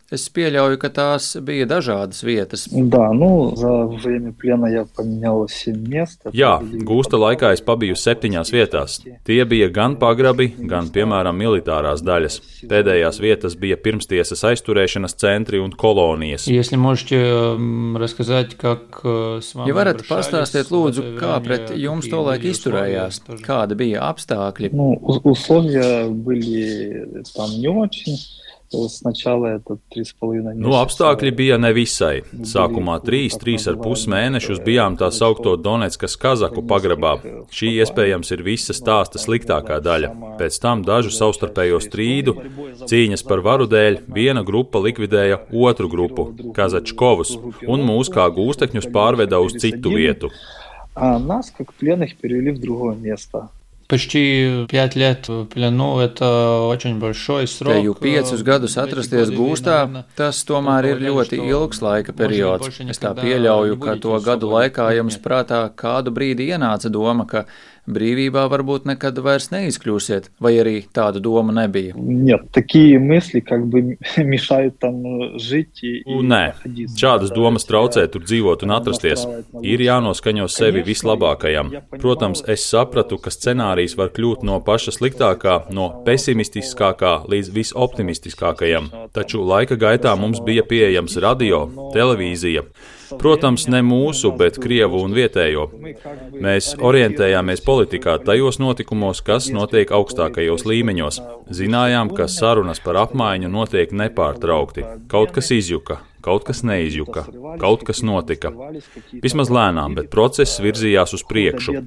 Es pieļauju, ka tās bija dažādas vietas. Да, ну, за время плена я поменял семь мест. Jā, gūsta laikā es pabiju septiņās vietās. Tie bija gan pagrabi, gan, piemēram, militārās daļas. Pēdējās vietas bija pirmstiesas aizturēšanas centri un kolonijas. Если можете рассказать, как с вами Ja varat pastāstīt, lūdzu, kā pret jums tolaik izturējās, kādi bija apstākļi? Ну, условия были там не очень. Sначала это три с половиной Nu, apstākļi bija ne visai. Sākumā trīs, trīs ar pus mēnešus bijām tā saukto Doneckas kazaku pagrabā. Šī iespējams ir visa stāsta sliktākā daļa. Pēc tam dažu savstarpējo strīdu, cīņas par varu dēļ, viena grupa likvidēja otru grupu, Kazačkovus, un mūs kā gūstekņus pārveda uz citu vietu. А нас, как пленных, перевели в другое место. Почти пять лет в плену – это очень большой срок. Teju piecus gadus atrasties gūstā, tas tomēr ir ļoti ilgs laika periods. Es tā pieļauju, ka to gadu laikā jums prātā kādu brīdi ienāca doma, ka brīvībā varbūt nekad vairs neizkļūsiet, vai arī tāda doma nebija? Нет, такие мысли как бы мешают там жить и Nē, šādas domas traucē tur dzīvot un atrasties. Ir jānoskaņo sevi vislabākajam. Protams, es sapratu, ka scenārijs var kļūt no paša sliktākā, no pesimistiskākā līdz visoptimistiskākajam. Taču laika gaitā mums bija pieejams radio, televīzija. Protams, ne mūsu, bet krievu un vietējo. Mēs orientējāmies politikā tajos notikumos, kas notiek augstākajos līmeņos. Zinājām, ka sarunas par apmaiņu notiek nepārtraukti. Kaut kas izjuka, kaut kas neizjuka, kaut kas notika. Vismaz lēnām, bet process virzījās uz priekšu.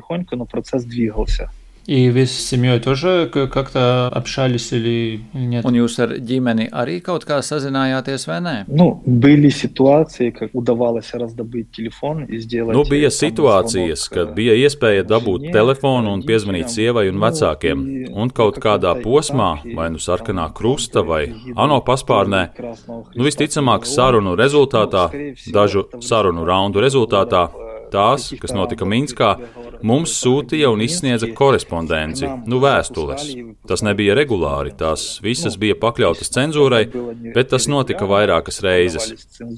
И вы с семьей тоже как-то общались или нет? Un jūs ar ģimeni arī kaut kā sazinājāties, vai nē? Nu, были ситуации, как удавалось раздобыть телефон и сделать. Nu, bija situācijas, kad bija iespēja dabūt telefonu un piezvanīt sievai un vecākiem. Un kaut kādā posmā, vai nu sarkanā krusta vai ANO paspārnē, nu visticamāk sarunu rezultātā, dažu sarunu raundu rezultātā, tās, kas notika Minskā, mums sūtīja un izsniedza korespondenci, nu vēstules. Tas nebija regulāri, tās visas bija pakļautas cenzūrai, bet tas notika vairākas reizes.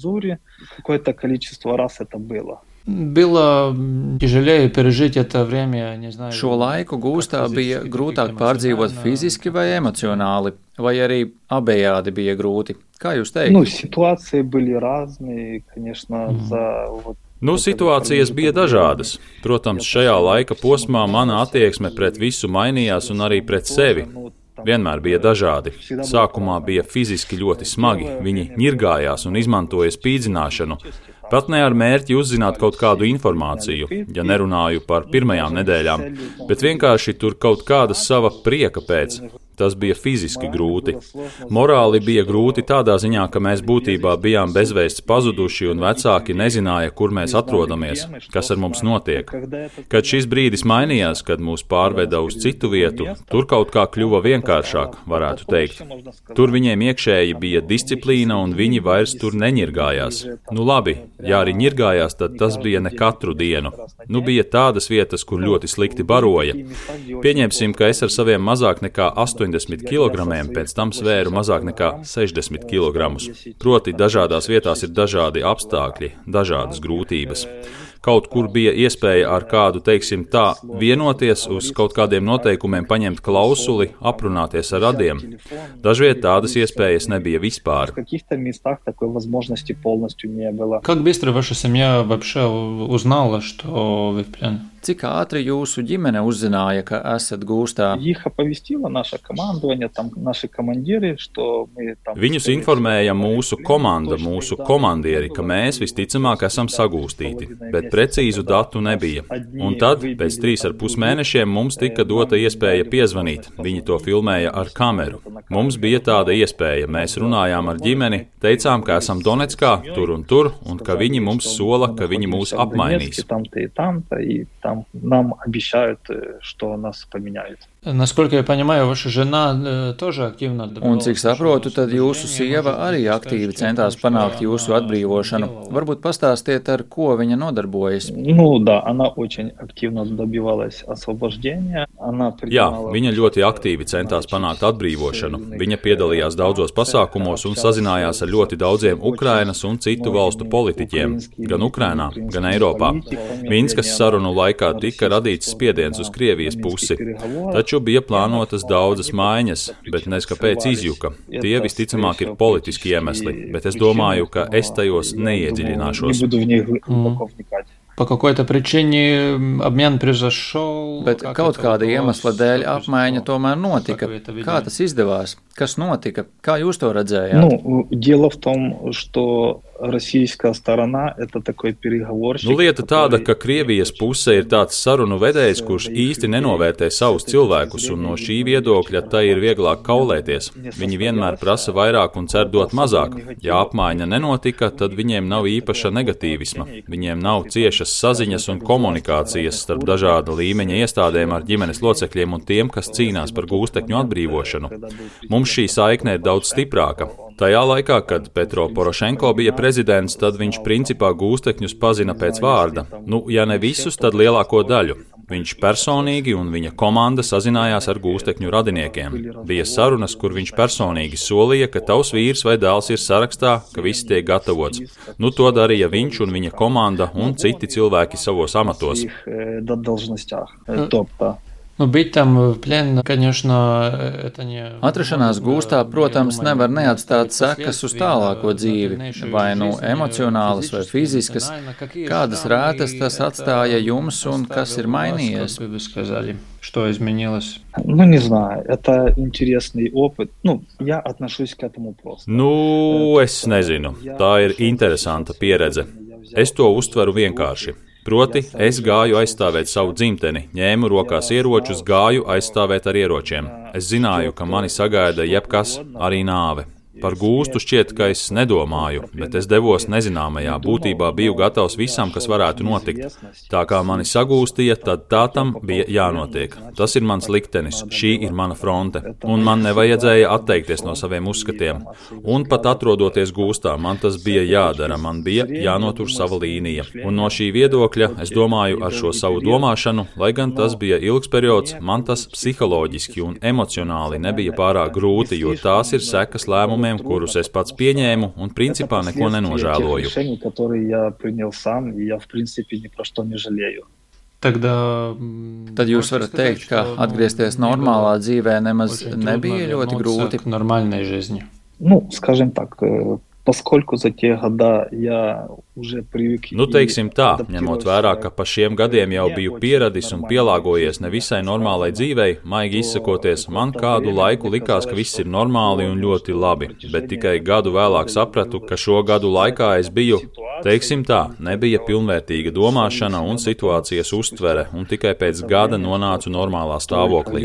Было тяжелее пережить это время, не знаю. Šo laiku gūstā bija grūtāk pārdzīvot fiziski vai emocionāli, vai arī abejādi bija grūti. Kā jūs teikt? Nu, situācija bija разные, конечно, за вот. Nu, situācijas bija dažādas. Protams, šajā laika posmā mana attieksme pret visu mainījās un arī pret sevi. Vienmēr bija dažādi. Sākumā bija fiziski ļoti smagi, viņi ņirgājās un izmantoja spīdzināšanu. Pat ne ar mērķi uzzināt kaut kādu informāciju, ja nerunāju par pirmajām nedēļām, bet vienkārši tur kaut kāda sava prieka pēc. Tas bija fiziski grūti. Morāli bija grūti tādā ziņā, ka mēs būtībā bijām bezvēsts pazuduši un vecāki nezināja, kur mēs atrodamies, kas ar mums notiek. Kad šis brīdis mainījās, kad mūs pārveda uz citu vietu, tur kaut kā kļuva vienkāršāk, varētu teikt. Tur viņiem iekšēji bija disciplīna un viņi vairs tur neņirgājās. Nu labi, ja arī ņirgājās, tad tas bija ne katru dienu. Nu bija tādas vietas, kur ļoti slikti baroja. Pieņemsim, ka es ar saviem mazāk nekā astoņdesmit kilogramiem pēc tam svēru mazāk nekā sešdesmit kilogramus. Proti, dažādās vietās ir dažādi apstākļi, dažādas grūtības. Kaut kur bija iespēja ar kādu, teiksim tā, vienoties uz kaut kādiem noteikumiem, paņemt klausuli, aprunāties ar radiem. Dažviet tādas iespējas nebija vispār. Как быстро ваша семья вообще узнала, что вы в плену? Cik ātri jūsu ģimene uzzināja, ka esat gūstā? Viņus informēja mūsu komanda, mūsu komandieri, ka mēs visticamāk esam sagūstīti, bet precīzu datu nebija. Un tad, pēc trīs ar pus mēnešiem, mums tika dota iespēja piezvanīt. Viņi to filmēja ar kameru. Mums bija tāda iespēja. Mēs runājām ar ģimeni, teicām, ka esam Donetskā, tur un tur, un ka viņi mums sola, ka viņi mūs apmainīs. Нам обещают, что нас поменяют. Насколько я понимаю, ваша жена тоже активно Un, cik saprotu, tad jūsu sieva arī aktīvi centās panākt jūsu atbrīvošanu. Varbūt pastāstiet, ar ko viņa nodarbojas. Nu, да, она очень активно добивалась освобождения. Она Jā, viņa ļoti aktīvi centās panākt atbrīvošanu. Viņa piedalījās daudzos pasākumos un sazinājās ar ļoti daudziem Ukrainas un citu valstu politiķiem, gan Ukrainā, gan Eiropā. Minskas sarunu laikā tika radīts spiediens uz Krievijas pusi. Taču bija plānotas daudzas maiņas, bet nez kāpēc izjuka. Tie visticamāk ir politiski iemesli, bet es domāju, ka es tajos neiedziļināšos. Mm. По какой-то причине обмен произошел. Bet kaut kāda iemesla dēļ apmaiņa tomēr notika. Kā tas izdevās? Kas notika? Kā jūs to redzējāt? Ну, дело в том, что российская сторона это такой переговорщик. Nu, lieta tāda, ka Krievijas puse ir tāds sarunu vedējs, kurš īsti nenovērtē savus cilvēkus, un no šī viedokļa tai ir vieglāk kaulēties. Viņi vienmēr prasa vairāk un cer dot mazāk. Ja apmaiņa nenotika, tad viņiem nav īpaša negatīvisma. Viņiem nav ciešas saziņas un komunikācijas starp dažāda līmeņa iestādēm ar ģimenes locekļiem un tiem, kas cīnās par gūstekņu atbrīvošanu. Mums šī saikne ir daudz stiprāka. Tajā laikā, kad Petro Porošenko bija prezidents, tad viņš principā gūstekņus pazina pēc vārda. Nu, ja ne visus, tad lielāko daļu. Viņš personīgi un viņa komanda sazinājās ar gūstekņu radiniekiem. Bija sarunas, kur viņš personīgi solīja, ka tavs vīrs vai dēls ir sarakstā, ka viss tiek gatavots. Nu, to darīja viņš un viņa komanda un citi cilvēki savos amatos. Nu, быть там в плен, конечно, это не... Atrašanās gūstā, protams, nevar neatstāt sekas uz tālāko dzīvi, vai nu emocionālas vai fiziskas. Kādas rētas tas atstāja jums un kas ir mainījies? Что изменилось? Ну, не знаю, это интересный опыт. Ну, я отношусь к этому просто. Nu, es nezinu. Tā ir interesanta pieredze. Es to uztveru vienkārši. Proti, es gāju aizstāvēt savu dzimteni, ņēmu rokās ieročus, gāju aizstāvēt ar ieročiem. Es zināju, ka mani sagaida jebkas, arī nāve. Par gūstu šķiet, ka es nedomāju, bet es devos nezināmajā, būtībā biju gatavs visam, kas varētu notikt. Tā kā mani sagūstīja, tad tā tam bija jānotiek. Tas ir mans liktenis, šī ir mana fronte, un man nevajadzēja atteikties no saviem uzskatiem. Un pat atrodoties gūstā, man tas bija jādara, man bija jānotur sava līnija. Un no šī viedokļa, es domāju, ar šo savu domāšanu, lai gan tas bija ilgs periods, man tas psiholoģiski un emocionāli nebija pārāk grūti, jo tās ir sekas lēmumiem, kurus es pats pieņēmu un principā neko nenožēloju. Тогда... Tad jūs varat teikt, ka atgriezties normālā dzīvē nemaz nebija ļoti grūti. Normālai жизни. Nu, скажем так, поскольку за те года я уже привык. Nu, teiksim tā, ņemot vērā, ka pa šiem gadiem jau biju pieradis un pielāgojies nevisai normālai dzīvei, maigi izsakoties, man kādu laiku likās, ka viss ir normāli un ļoti labi, bet tikai gadu vēlāk sapratu, ka šo gadu laikā es biju, teiksim tā, nebija pilnvērtīga domāšana un situācijas uztvere, un tikai pēc gada nonācu normālā stāvoklī.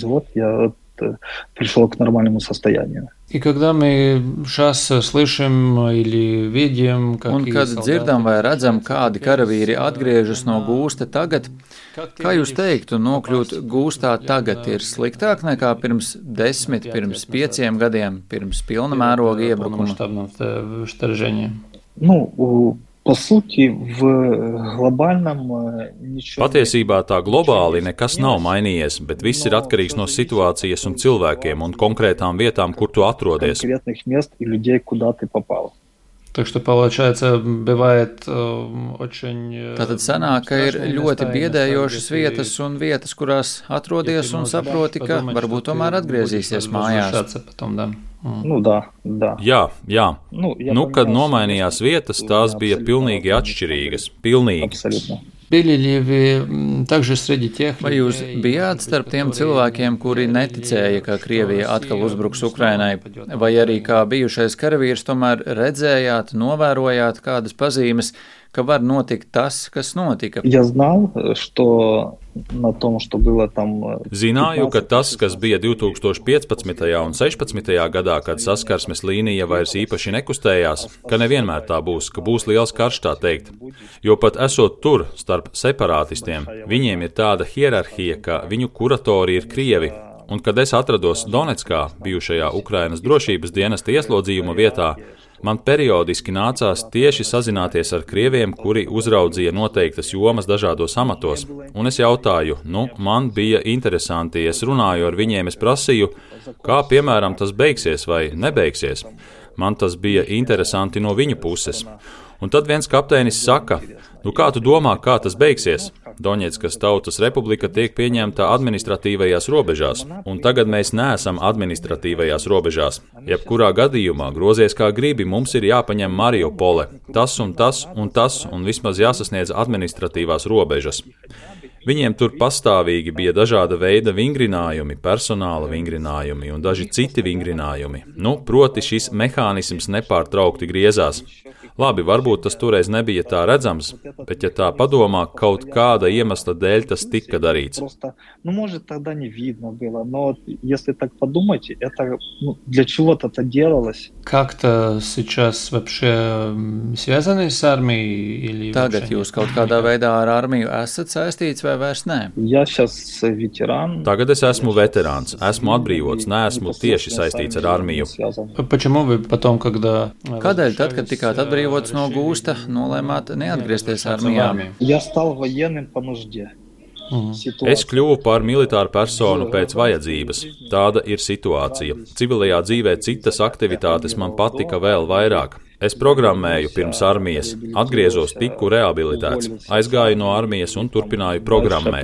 Пришел к нормальному состоянию. И когда мы сейчас слышим или видим, как Un kad dzirdam vai redzam, kādi karavīri atgriežas no gūsta tagad, kā jūs teiktu, nokļūt gūstā tagad ir sliktāk nekā pirms desmit, pirms pieciem gadiem, pirms pilna mēroga iebrukuma? Nu, по сути, в глобальном ничего. Patiesībā tā globāli nekas nav mainījies, bet viss ir atkarīgs no situācijas un cilvēkiem un konkrētām vietām, kur tu atrodies. Конкретных мест и людей, куда ты попал. Так что, получается, бывает очень... Tātad sanāk, ka ir ļoti biedējošas vietas un vietas, kurās atrodies un saproti, ka varbūt tomēr atgriezīsies mājās. Nu, да, да. Jā, jā. Nu, nu, kad nomainījās vietas, tās bija pilnīgi atšķirīgas. Pilnīgi. Абсолютно. Vai jūs bijāt starp tiem cilvēkiem, kuri neticēja, ka Krievija atkal uzbruks Ukrainai, vai arī kā bijušais karavīrs tomēr redzējāt, novērojāt kādas pazīmes, ka var notikt tas, kas notika. Я знал, что на том, что было там... Zināju, ka tas, kas bija divtūkstoš piecpadsmitajā un sešpadsmitajā gadā, kad saskarsmes līnija vairs īpaši nekustējās, ka nevienmēr tā būs, ka būs liels karš, tā teikt. Jo pat esot tur, starp separātistiem, viņiem ir tāda hierarhija, ka viņu kuratori ir krievi. Un kad es atrados Donetskā, bijušajā Ukrainas drošības dienesta ieslodzījuma vietā, man periodiski nācās tieši sazināties ar krieviem, kuri uzraudzīja noteiktas jomas dažādos amatos. Un es jautāju, nu, man bija interesanti, es runāju ar viņiem, es prasīju, kā piemēram tas beigsies vai nebeigsies. Man tas bija interesanti no viņu puses. Un tad viens kapteinis saka, nu kā tu domā, kā tas beigsies? Doņetskas Tautas Republika tiek pieņemta administratīvajās robežās, un tagad mēs neesam administratīvajās robežās. Jebkurā gadījumā, grozies kā gribi, mums ir jāpaņem Mariupole. Tas un tas un tas, un vismaz jāsasniedz administratīvās robežas. Viņiem tur pastāvīgi bija dažāda veida vingrinājumi, personāla vingrinājumi un daži citi vingrinājumi. Nu, proti šis mehānisms nepārtraukti griezās. Labi, varbūt tas toreiz nebija tā redzams, bet ja tā padomā, kaut kāda iemesla dēļ tas tika darīts. Nu, может, тогда не видно было, но если так подумать, это ну, для чего-то это делалось. Как-то сейчас вообще связаны с армией или Tagad jūs kaut kādā veidā ar armiju esat saistīts vai vairs nē? Я сейчас ветеран. Tagad es esmu veterāns, esmu atbrīvots, neesmu tieši saistīts ar armiju. Почему вы потом, когда... Kādēļ tad, kad tikāt atbrīvots no gūsta, nolēmāt neatgriezties armijā? Я стал военным по нужде. Es kļuvu par militāru personu pēc vajadzības. Tāda ir situācija. Civilajā dzīvē citas aktivitātes man patika vēl vairāk. Es programmēju pirms armijas, atgriezos, tiku rehabilitēts, aizgāju no armijas un turpināju programmēt.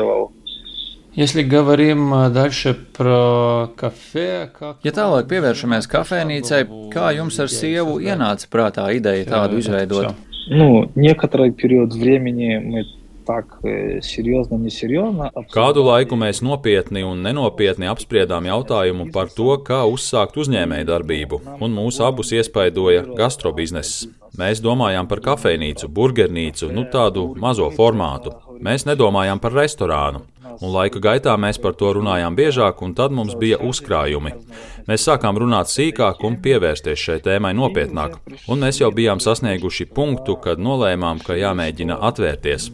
Если говорим дальше про кафе, как... Ja tālāk pievēršamies kafejnīcai, kā jums ar sievu ienāca prātā ideja tādu izveidot? Nu, некоторый период времени мы так серьезно, несерьезно. Kādu laiku mēs nopietni un nenopietni apspriedām jautājumu par to, kā uzsākt uzņēmēju darbību, un mūs abus iespaidoja gastrobizness. Mēs domājām par kafejnīcu, burgernīcu, nu tādu mazo formātu. Mēs nedomājām par restorānu. Un laika gaitā mēs par to runājām biežāk, un tad mums bija uzkrājumi. Mēs sākām runāt sīkāk un pievērsties šai tēmai nopietnāk. Un mēs jau bijām sasnieguši punktu, kad nolēmām, ka jāmēģina atvērties.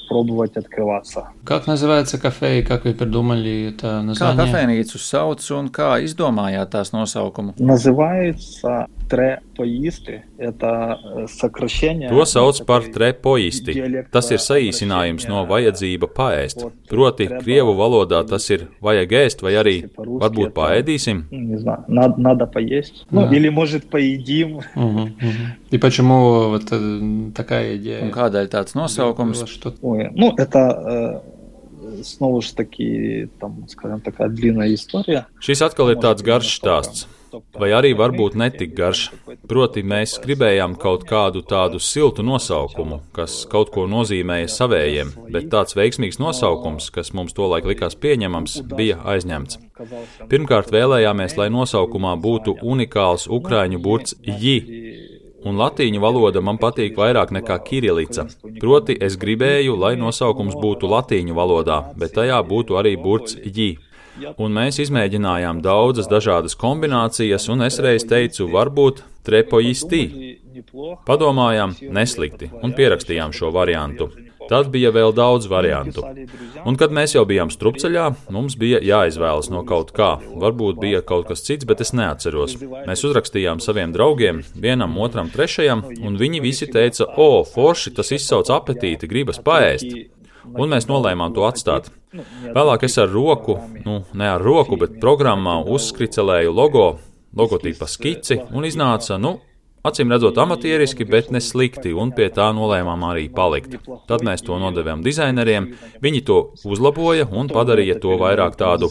Как называется кафе и как вы придумали это название? Kā kafejnīcu sauc un kā izdomājāt tās nosaukumu? Называется треpoisti. Это сокращение. To sauc par trepoisti. Tas ir saīsinājums no vajadzība paēst. Proti, krievu valodā tas ir vajag ēst vai arī varbūt paēdīsim? Не знаю, надо, надо поесть. Ну, да. Или, может, поедим. Угу, угу. И почему вот такая идея? Un kādēļ tāds nosaukums? Ой, ну, это э, снова же таки, там, скажем, такая длинная история. Šis atkal ir tāds garš stāsts. Vai arī varbūt netik garš. Proti, mēs gribējām kaut kādu tādu siltu nosaukumu, kas kaut ko nozīmēja savējiem, bet tāds veiksmīgs nosaukums, kas mums tolaik likās pieņemams, bija aizņemts. Pirmkārt vēlējāmies, lai nosaukumā būtu unikāls ukraiņu burts ji, un latīņu valoda man patīk vairāk nekā kirilica. Proti, es gribēju, lai nosaukums būtu latīņu valodā, bet tajā būtu arī burts ji. Un mēs izmēģinājām daudzas dažādas kombinācijas, un es reiz teicu, varbūt trepoisti. Padomājām, neslikti, un pierakstījām šo variantu. Tad bija vēl daudz variantu. Un kad mēs jau bijām strupceļā, mums bija jāizvēlas no kaut kā. Varbūt bija kaut kas cits, bet es neatceros. Mēs uzrakstījām saviem draugiem, vienam, otram, trešajam, un viņi visi teica, o, forši, tas izsauc apetīti, gribas paēst. Un mēs nolēmām to atstāt. Vēlāk es ar roku, nu, ne ar roku, bet programmā uzskricelēju logo, logotipa skici un iznāca, nu, acīm redzot amatieriski, bet ne slikti, un pie tā nolēmām arī palikt. Tad mēs to nodevām dizaineriem, viņi to uzlaboja un padarīja to vairāk tādu.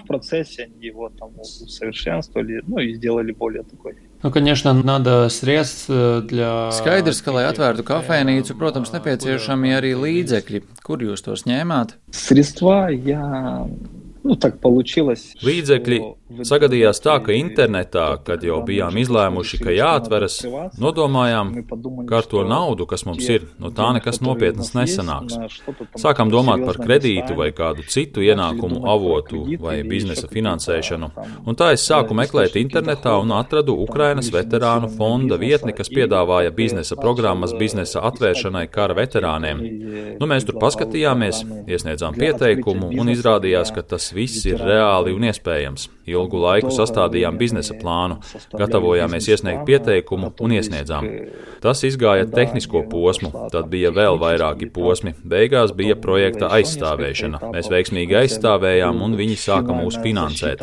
Nu, конечно, надо средств для... Skaidrs, ka, lai atvērtu kafejnīcu, protams, nepieciešami arī līdzekļi. Kur jūs tos ņēmāt? Средства я... Nu, так получилось. Līdzekļi Sagadījās tā, ka internetā, kad jau bijām izlēmuši, ka jāatveras, nodomājām, ka ar to naudu, kas mums ir, no tā nekas nopietnas nesanāks. Sākām domāt par kredītu vai kādu citu ienākumu avotu vai biznesa finansēšanu, un tā es sāku meklēt internetā un atradu Ukrainas veterānu fonda vietni, kas piedāvāja biznesa programmas biznesa atvēršanai kara veterāniem. Nu, mēs tur paskatījāmies, iesniedzām pieteikumu un izrādījās, ka tas viss ir reāli un iespējams. Ilgu laiku sastādījām biznesa plānu, gatavojāmies iesniegt pieteikumu un iesniedzām. Tas izgāja tehnisko posmu, tad bija vēl vairāki posmi. Beigās bija projekta aizstāvēšana. Mēs veiksmīgi aizstāvējām un viņi sāka mūs finansēt.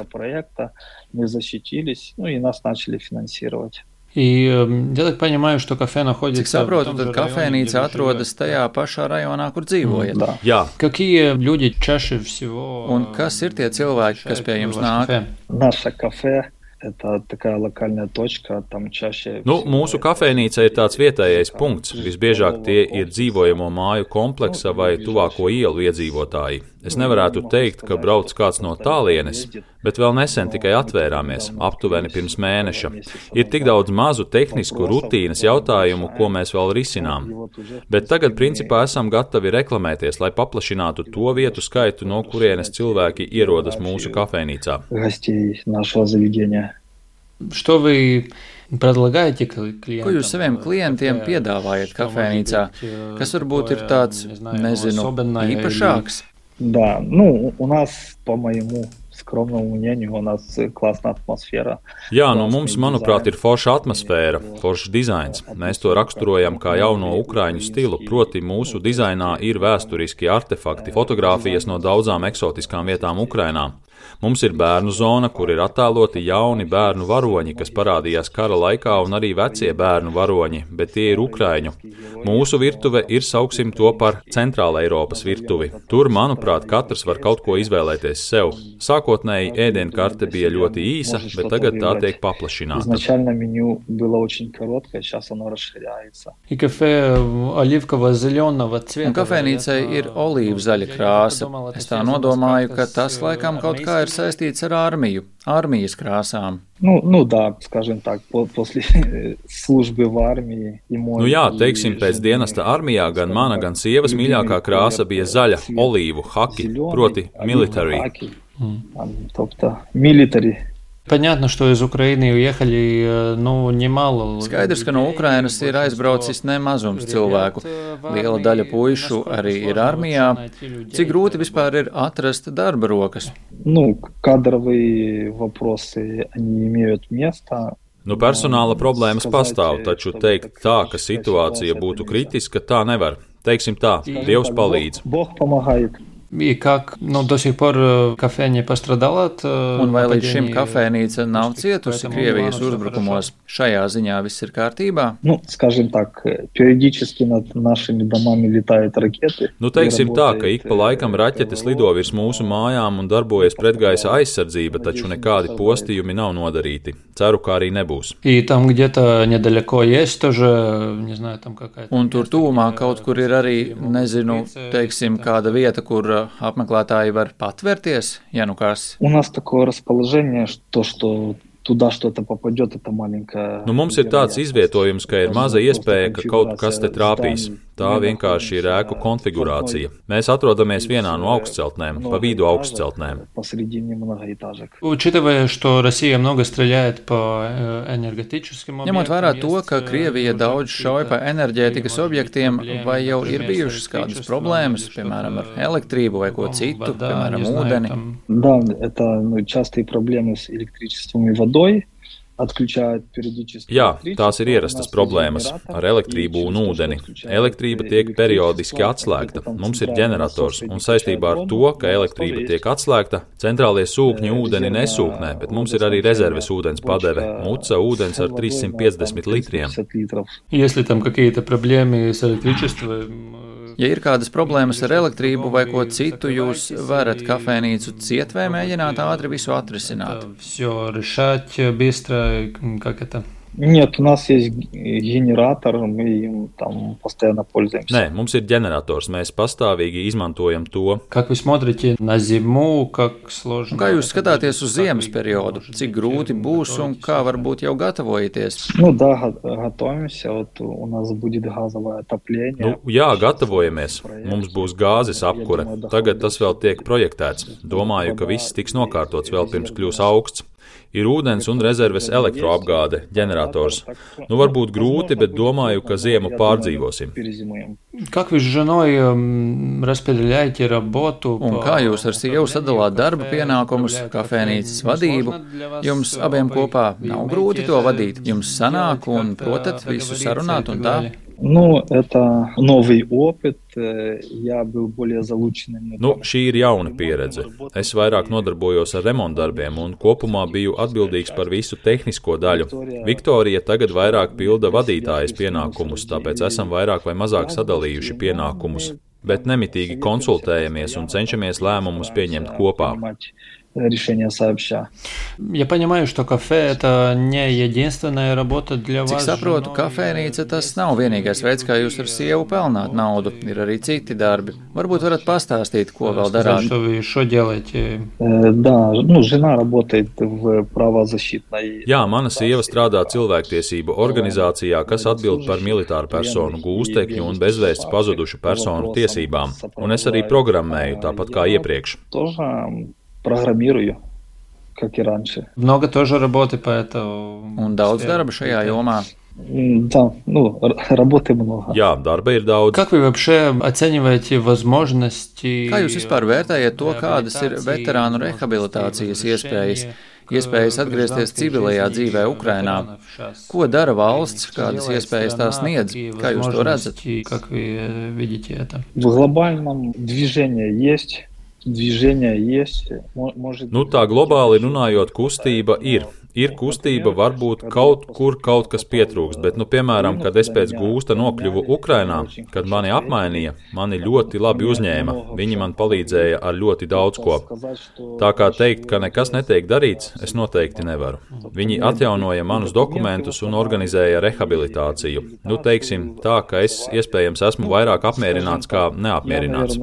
И я так понимаю, что кафе находится... Cik saprotu, tad kafejnīca atrodas tajā pašā rajonā, kur dzīvojat. Mm, Jā. Какие люди чаще всего... Un kas ir tie cilvēki, kas pie jums nāk? Naša kafē. Это такая локальная точка, там чаще... Nu, mūsu kafejnīca ir tāds vietējais punkts. Visbiežāk tie ir dzīvojamo māju kompleksa vai tuvāko ielu iedzīvotāji. Es nevarētu teikt, ka brauc kāds no tālienes, bet vēl nesen tikai atvērāmies, aptuveni pirms mēneša. Ir tik daudz mazu tehnisku rutīnas jautājumu, ko mēs vēl risinām. Bet tagad principā esam gatavi reklamēties, lai paplašinātu to vietu skaitu, no kurienes cilvēki ierodas mūsu kafejnīcā. Гостей нашего заведения. Что вы предлагаете клиентам? Ko jūs saviem klientiem piedāvājat kafejnīcā? Kas varbūt ir tāds, nezinu, īpašāks? Да, ну, у нас, по моему скромному мнению, у нас классная атмосфера. Jā, nu mums, manuprāt, ir forša atmosfēra, foršs dizains. Mēs to raksturojam kā jauno ukraiņu stilu, proti mūsu dizainā ir vēsturiski artefakti, fotogrāfijas no daudzām eksotiskām vietām Ukrainā. Mums ir bērnu zona, kur ir attēloti jauni bērnu varoņi, kas parādījās kara laikā, un arī vecie bērnu varoņi, bet tie ir ukraiņu. Mūsu virtuve ir, sauksim to par Centrāla Eiropas virtuvi. Tur, manuprāt, katrs var kaut ko izvēlēties sev. Sākotnēji ēdienkarte bija ļoti īsa, bet tagad tā tiek paplašināta. Изначально меню было очень короткое, сейчас оно расширяется. И кафе оливково-зеленого цвета. Un kafejnīcai ir olīvzaļa krāsa. Es tā nodomāju, ka tas laikam kaut kā ir saistīts ar armiju, armijas krāsām. Nu, nu да, скажем так, после службы в армии и мой... Nu jā, teiksim, pēc dienesta armijā gan mana, gan sievas mīļākā krāsa bija zaļa, olīvu, haki, proti military. Тобто military. Понятно, что из Украины уехали, ну, немало. Skaidrs, ka no Ukrainas ir aizbraucis nemazums cilvēku. Liela daļa puišu arī ir armijā. Cik grūti vispār ir atrast darba rokas? Nu, кадровые вопросы, они имеют место. Nu, personāla problēmas pastāv, taču teikt tā, ka situācija būtu kritiska, tā nevar. Teiksim tā, Dievs palīdz. Бог помогает. И как, ну, до сих пор кафе не пострадало от... Un vai līdz šim kafejnīca nav cietusi Krievijas uzbrukumos? Šajā ziņā viss ir kārtībā? Nu, скажем так, периодически над нашими домами летают ракеты. Nu, teiksim tā, ka ik pa laikam raķetes lido virs mūsu mājām un darbojas pretgaisa aizsardzība, taču nekādi postījumi nav nodarīti. Ceru, ka arī nebūs. И там где-то недалеко есть тоже, не знаю, там какая-то... Un tur tūmā kaut kur ir arī, nezinu, teiksim, kāda vieta, kur apmeklētāji var patvērties, ja nu kas. У нас такое расположение, что, что tуда что-то попадет, это маленькая... Nu, mums ir tāds izvietojums, ka ir maza iespēja, ka kaut kas te trāpīs. Tā vienkārši ir ēku konfigurācija. Mēs atrodamies vienā no augstceltnēm, pa vidu augstceltnēm. Учитывая, что Россия много стреляет по энергетическим объектам... Ņemot vērā to, ka Krievija daudz šauj pa enerģētikas objektiem, vai jau ir bijušas kādas problēmas, piemēram, ar elektrību vai ko citu, piemēram, ūdeni? Да, это ну, частые проблемы с электричеством и водой. Jā, tās ir ierastas problēmas ar elektrību un ūdeni. Elektrība tiek periodiski atslēgta. Mums ir ģenerators, un saistībā ar to, ka elektrība tiek atslēgta, centrālie sūkņi ūdeni nesūknē, bet mums ir arī rezerves ūdens padeve, muca ūdens ar trīssimt piecdesmit litriem. Если там какие-то проблемы с электричеством... Ja ir kādas problēmas ar elektrību vai ko citu, jūs varat kafejnīcu ciet vai mēģināt ātri visu atrisināt? Всё решать быстро, как это? Нет, у нас есть генератор, мы им там постоянно пользуемся. Nē, mums ir ģenerators, mēs pastāvīgi izmantojam to. Как вы смотрите на зиму, как сложно? Un kā jūs skatāties uz ziemas periodu? Cik grūti būs un kā varbūt jau gatavojaties? Ну да, готовимся. Вот у нас будет газовое отопление. Nu, jā, gatavojamies. Mums būs gāzes apkure. Tagad tas vēl tiek projektēts. Domāju, ka viss tiks nokārtots vēl pirms kļūs augsts. Ir ūdens un rezerves elektroapgāde, ģenerators. Nu, varbūt grūti, bet domāju, ka ziemu pārdzīvosim. Как вы с женой распределяете работу? Un kā jūs ar sievu sadalāt darba pienākumus, kafejnīcas vadību? Jums abiem kopā nav grūti to vadīt. Jums sanāk un protat visu sarunāt un tā? Nu, это новый опыт. Я был более залученным. Nu, šī ir jauna pieredze. Es vairāk nodarbojos ar remontdarbiem un kopumā biju atbildīgs par visu tehnisko daļu. Viktorija tagad vairāk pilda vadītājas pienākumus, tāpēc esam vairāk vai mazāk sadalījuši pienākumus, bet nemitīgi konsultējamies un cenšamies lēmumus pieņemt kopā. Решение сообща. Я понимаю, что кафе это не единственная работа для вас. Cik saprotu, kafejnīca tas nav vienīgais veids, kā jūs ar sievu pelnāt naudu. Ir arī citi darbi. Varbūt varat pastāstīt, ko vēl darāt. Что вы что делаете? Да, ну, жена работает в правозащитной. Jā, mana sieva strādā cilvēktiesību organizācijā, kas atbild par militāru personu gūstekņu un bezvēsts pazudušu personu tiesībām. Un es arī programmēju, tāpat kā iepriekš. Программирую, как и раньше. Много тоже работы по этому. Un daudz darba šajā jomā. Да, ну, работы много. Jā, darba ir daudz. Как вы вообще оцениваете возможности? Kā jūs vispār vērtējat to, kādas ir veterānu rehabilitācijas iespējas? Iespējas atgriezties civilajā dzīvē Ukrainā. Ko dara valsts, kādas iespējas tās sniedz? Kā jūs to redzat? Как вы видите это? В глобальном движение есть. Nu, tā globāli runājot, kustība ir. Ir kustība, varbūt kaut kur kaut kas pietrūkst, bet, nu, piemēram, kad es pēc gūsta nokļuvu Ukrainā, kad mani apmainīja, mani ļoti labi uzņēma. Viņi man palīdzēja ar ļoti daudz ko. Tā kā teikt, ka nekas netiek darīts, es noteikti nevaru. Viņi atjaunoja manus dokumentus un organizēja rehabilitāciju. Nu, teiksim tā, ka es iespējams esmu vairāk apmierināts kā neapmierināts.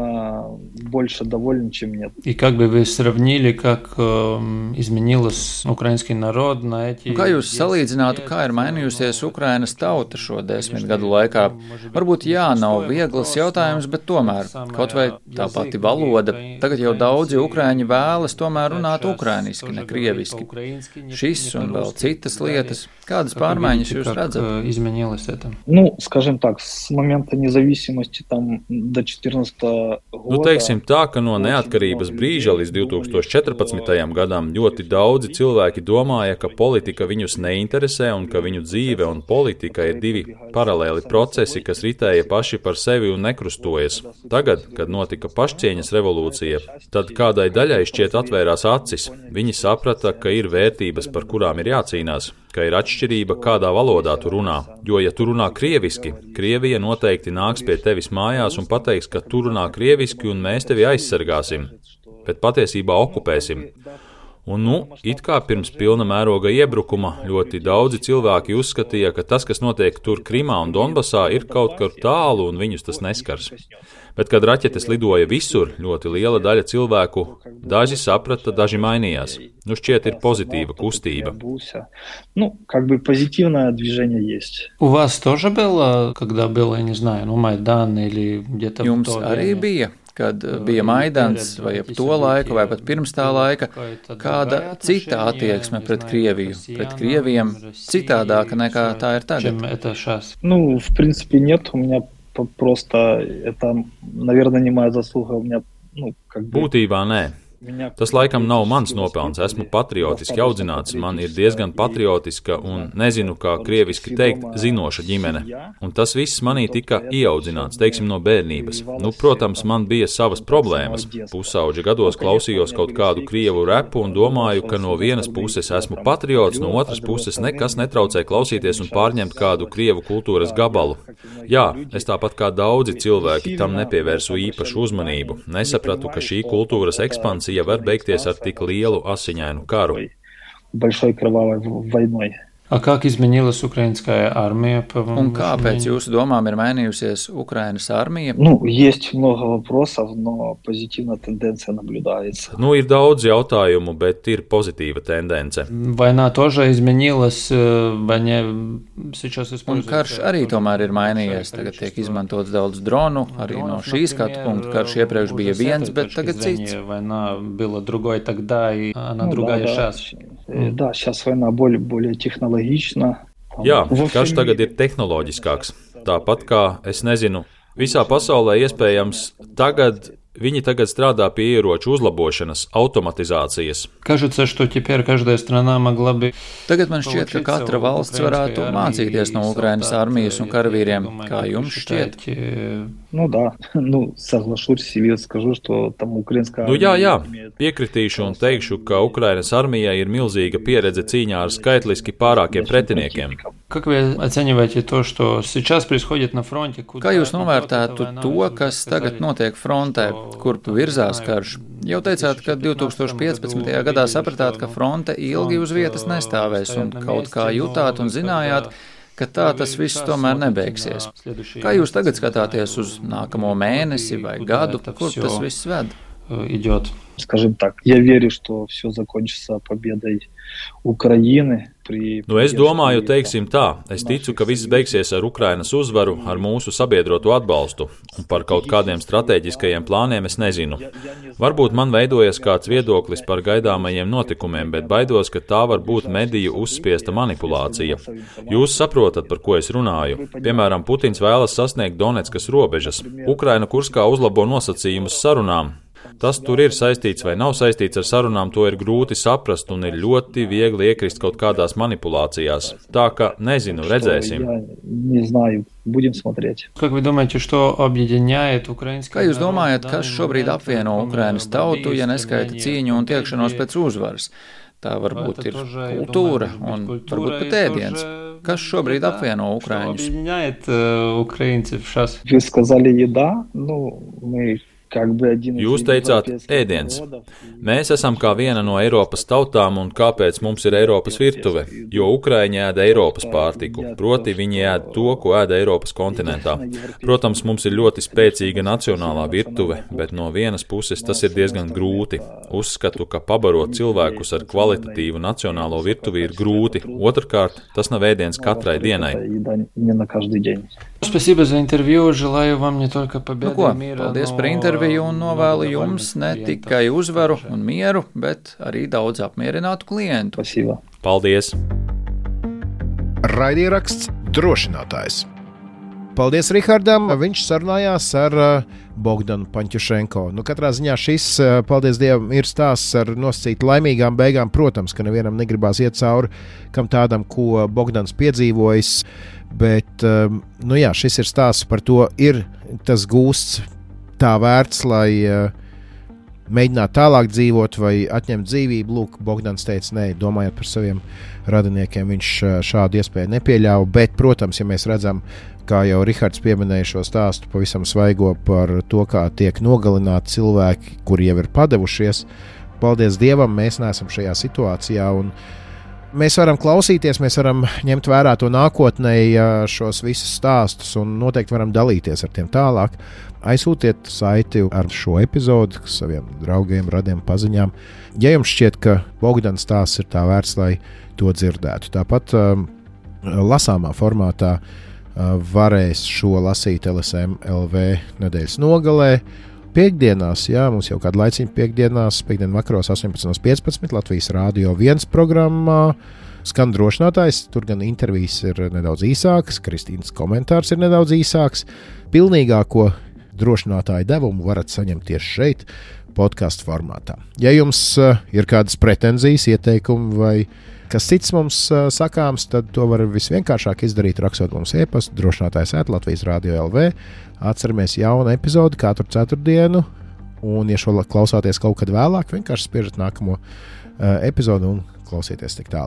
И как бы вы сравнили, как э, изменилось украинский народ? Un kā jūs salīdzinātu, kā ir mainījusies Ukrainas tauta šo desmit gadu laikā? Varbūt jā, nav viegls jautājums, bet tomēr, kaut vai tā pati valoda, tagad jau daudzi ukraiņi vēlas tomēr runāt ukrainiski, ne krieviski. Šis un vēl citas lietas. Kādas pārmaiņas jūs redzat? Nu, скажем так, с момента независимости там до четырнадцатого года. Nu, teiksim tā, ka no neatkarības brīža līdz divtūkstoš četrpadsmitajam gadam ļoti daudzi cilvēki domāja, ka politika viņus neinteresē un ka viņu dzīve un politika ir divi paralēli procesi, kas ritēja paši par sevi un nekrustojas. Tagad, kad notika pašcieņas revolūcija, tad kādai daļai šķiet atvērās acis. Viņi saprata, ka ir vērtības, par kurām ir jācīnās, ka ir atšķirība, kādā valodā tu runā. Jo, ja tu runā krieviski, Krievija noteikti nāks pie tevis mājās un pateiks, ka tu runā krieviski un mēs tevi aizsargāsim, bet patiesībā okupēsim. Un, nu, it kā pirms pilna mēroga iebrukuma ļoti daudzi cilvēki uzskatīja, ka tas, kas notiek tur Krimā un Donbasā, ir kaut kur tālu un viņus tas neskars. Bet, kad raķetes lidoja visur, ļoti liela daļa cilvēku, daži saprata, daži mainījās. Nu, šķiet, ir pozitīva kustība. Nu, как бы позитивное движение есть. У вас тоже было, когда было, я не знаю, ну, Майдан или где-то... Jums arī bija? Kad bija Maidans, vai ap to laiku, vai pat pirms tā laika, kāda cita attieksme pret Krieviju, pret Krieviem, citādāka nekā tā ir tagad? Nu, в принципе, нет. У меня просто это, наверное, не моя заслуга. У меня, ну, как бы... Būtībā nē. Tas laikam nav mans nopelns, esmu patriotiski audzināts, man ir diezgan patriotiska un, nezinu, kā krieviski teikt, zinoša ģimene. Un tas viss manī tika ieaudzināts, teiksim, no bērnības. Nu, protams, man bija savas problēmas. Pusauģa gados klausījos kaut kādu krievu repu un domāju, ka no vienas puses esmu patriots, no otras puses nekas netraucē klausīties un pārņemt kādu krievu kultūras gabalu. Jā, es tāpat kā daudzi cilvēki tam nepievērsu īpašu uzmanību. Nesapratu, ka šī kultūras ekspansija var beigties ar tik lielu asiņainu karu. А как изменилась украинская армия? Un kā pēc jūsu domām ir mainījusies Ukrainas armija? Ну, есть много вопросов, но позитивная тенденция наблюдается. Nu, ir daudz jautājumu, bet ir pozitīva tendence. Война тоже изменилась, войне сейчас используется. Un karš arī tomēr ir mainījies. Tagad tiek izmantots daudz dronu, arī no šī skatu punkta. Karš iepriekš bija viens, bet tagad cits. Война была другой тогда, и она Ну, другая да, сейчас. Да, да, сейчас война более, более технологична. Jā, karš tagad ir tehnoloģiskāks. Tāpat kā, es nezinu, visā pasaulē iespējams tagad, viņi tagad strādā pie ieroču uzlabošanas, automatizācijas. Кажется, что теперь каждая страна могла бы. Tagad man šķiet, ka katra valsts varētu mācīties no Ukrainas armijas un karavīriem. Kā jums šķiet? Nu, да, ну, соглашусь и скажу, что там украинская Nu, jā, jā, piekritīšu un teikšu, ka Ukrainas armijai ir milzīga pieredze cīņā ar skaitliski pārākiem pretiniekiem. Как вы оцениваете то, что сейчас происходит на фронте? Kā jūs novērtētu to, kas tagad notiek frontē, kurp virzās karš? Jau teicāt, ka divi tūkstoši piecpadsmitajā gadā sapratāt, ka fronte ilgi uz vietas nestāvēs un kaut kā jutāt un zinājāt, ka tā tas viss tomēr nebeigsies. Kā jūs tagad skatāties uz nākamo mēnesi vai gadu, kur tas viss ved? Идет. Скажем так, я верю, что все закончится победой Украины. Nu, es domāju, teiksim tā, es ticu, ka viss beigsies ar Ukrainas uzvaru, ar mūsu sabiedroto atbalstu, un par kaut kādiem strateģiskajiem plāniem es nezinu. Varbūt man veidojas kāds viedoklis par gaidāmajiem notikumiem, bet baidos, ka tā var būt mediju uzspiesta manipulācija. Jūs saprotat, par ko es runāju. Piemēram, Putins vēlas sasniegt Donetskas robežas. Ukraina Kurskā uzlabo nosacījumus sarunām. Tas tur ir saistīts vai nav saistīts ar sarunām, to ir grūti saprast un ir ļoti viegli iekrist kaut kādās manipulācijās. Tā ka, nezinu, redzēsim. Как вы думаете, что объединяет украинское? Kā jūs domājat, kas šobrīd apvieno Ukrainas tautu, ja neskaita cīņu un tiekšanos pēc uzvaras? Tā varbūt ir kultūra un varbūt pat ēdiens. Kas šobrīd apvieno Ukraiņus? Вы сказали еда, ну, мы... Jūs teicāt ēdiens. Mēs esam kā viena no Eiropas tautām un kāpēc mums ir Eiropas virtuve, jo Ukraiņi ēd Eiropas pārtiku, proti viņi ēd to, ko ēd Eiropas kontinentā. Protams, mums ir ļoti spēcīga nacionālā virtuve, bet no vienas puses tas ir diezgan grūti. Uzskatu, ka pabarot cilvēkus ar kvalitatīvu nacionālo virtuvi ir grūti. Otrkārt, tas nav ēdiens katrai dienai. Спасибо за интервью, желаю вам не только победы, nu, ko, мира, paldies par interviju un novēlu jums ne tikai uzvaru un mieru, bet arī daudz apmierinātu klientu. Спасибо. Paldies! Raidieraksts Drošinātājs. Paldies Rihardam, viņš sarunājās ar Bogdanu Paņķušenko. Nu, katrā ziņā šis, paldies Dievam, ir stāsts ar nosacītu laimīgām beigām. Protams, ka nevienam negribās iet cauri kam tādam, ko Bogdans piedzīvojis, bet, nu jā, šis ir stāsts par to, ir tas gūsts tā vērts, lai mēģinātu tālāk dzīvot vai atņemt dzīvību. Lūk, Bogdans teica, nē, domājot par saviem radiniekiem, viņš šādu iespēju nepieļāva, bet, protams, ja mēs redzam, kā jau Rihards pieminēja šo stāstu pavisam svaigo par to, kā tiek nogalināti cilvēki, kuri jau ir padevušies, paldies Dievam, mēs neesam šajā situācijā un mēs varam klausīties, mēs varam ņemt vērā to nākotnē šos visus stāstus un noteikti varam dalīties ar tiem tālāk. Aizsūtiet saiti ar šo epizodu saviem draugiem, radiem, paziņām. Ja jums šķiet, ka Bogdana stāsts ir tā vērts, lai to dzirdētu. Tāpat um, lasāmā formātā uh, varēs šo lasīt L S M L V nedēļas nogalē. Piektdienās, jā, mums jau kādu laiciņu piekdienās, piekdien vakaros astoņpadsmit piecpadsmit Latvijas Rādio viens programmā skan Drošinātājs, tur gan intervijas ir nedaudz īsākas, Kristīnas komentārs ir nedaudz īsāks. Pilnīgāko Drošinātāju devumu varat saņemt tieši šeit, podcastu formātā. Ja jums uh, ir kādas pretenzijas, ieteikumi vai kas cits mums uh, sakāms, tad to var visvienkāršāk izdarīt, rakstot mums e-pastu drošinātājs ēt Latvijas Rādio L V. Atceramies jaunu epizodi katru ceturtdienu, un, ja šo klausāties kaut kad vēlāk, vienkārši spiežat nākamo uh, epizodu un klausieties tik tālāk.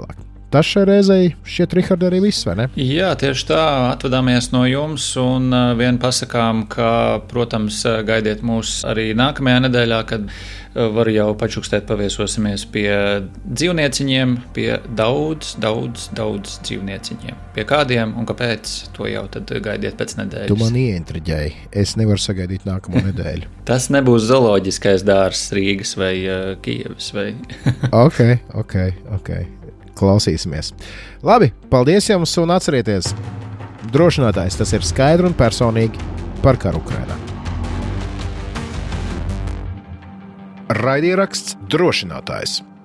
tas šai reizei šķiet, Rihard, arī viss, vai ne? Jā, tieši tā, atvadāmies no jums un vien pasakām, ka, protams, gaidiet mūs arī nākamajā nedēļā, kad var jau pačukstēt paviesosimies pie dzīvnieciņiem, pie daudz, daudz, daudz dzīvnieciņiem. Pie kādiem un kāpēc, to jau tad gaidiet pēc nedēļas. Tu man ieintriģēji, es nevaru sagaidīt nākamo nedēļu. Tas nebūs zooloģiskais dārzs Rīgas vai uh, Kijevas vai... ok, ok, ok. Klausīsimies. Labi, paldies jums un atcerieties, drošinātājs tas ir skaidri un personīgi par karu Ukrainā. Raidieraksts drošinātājs.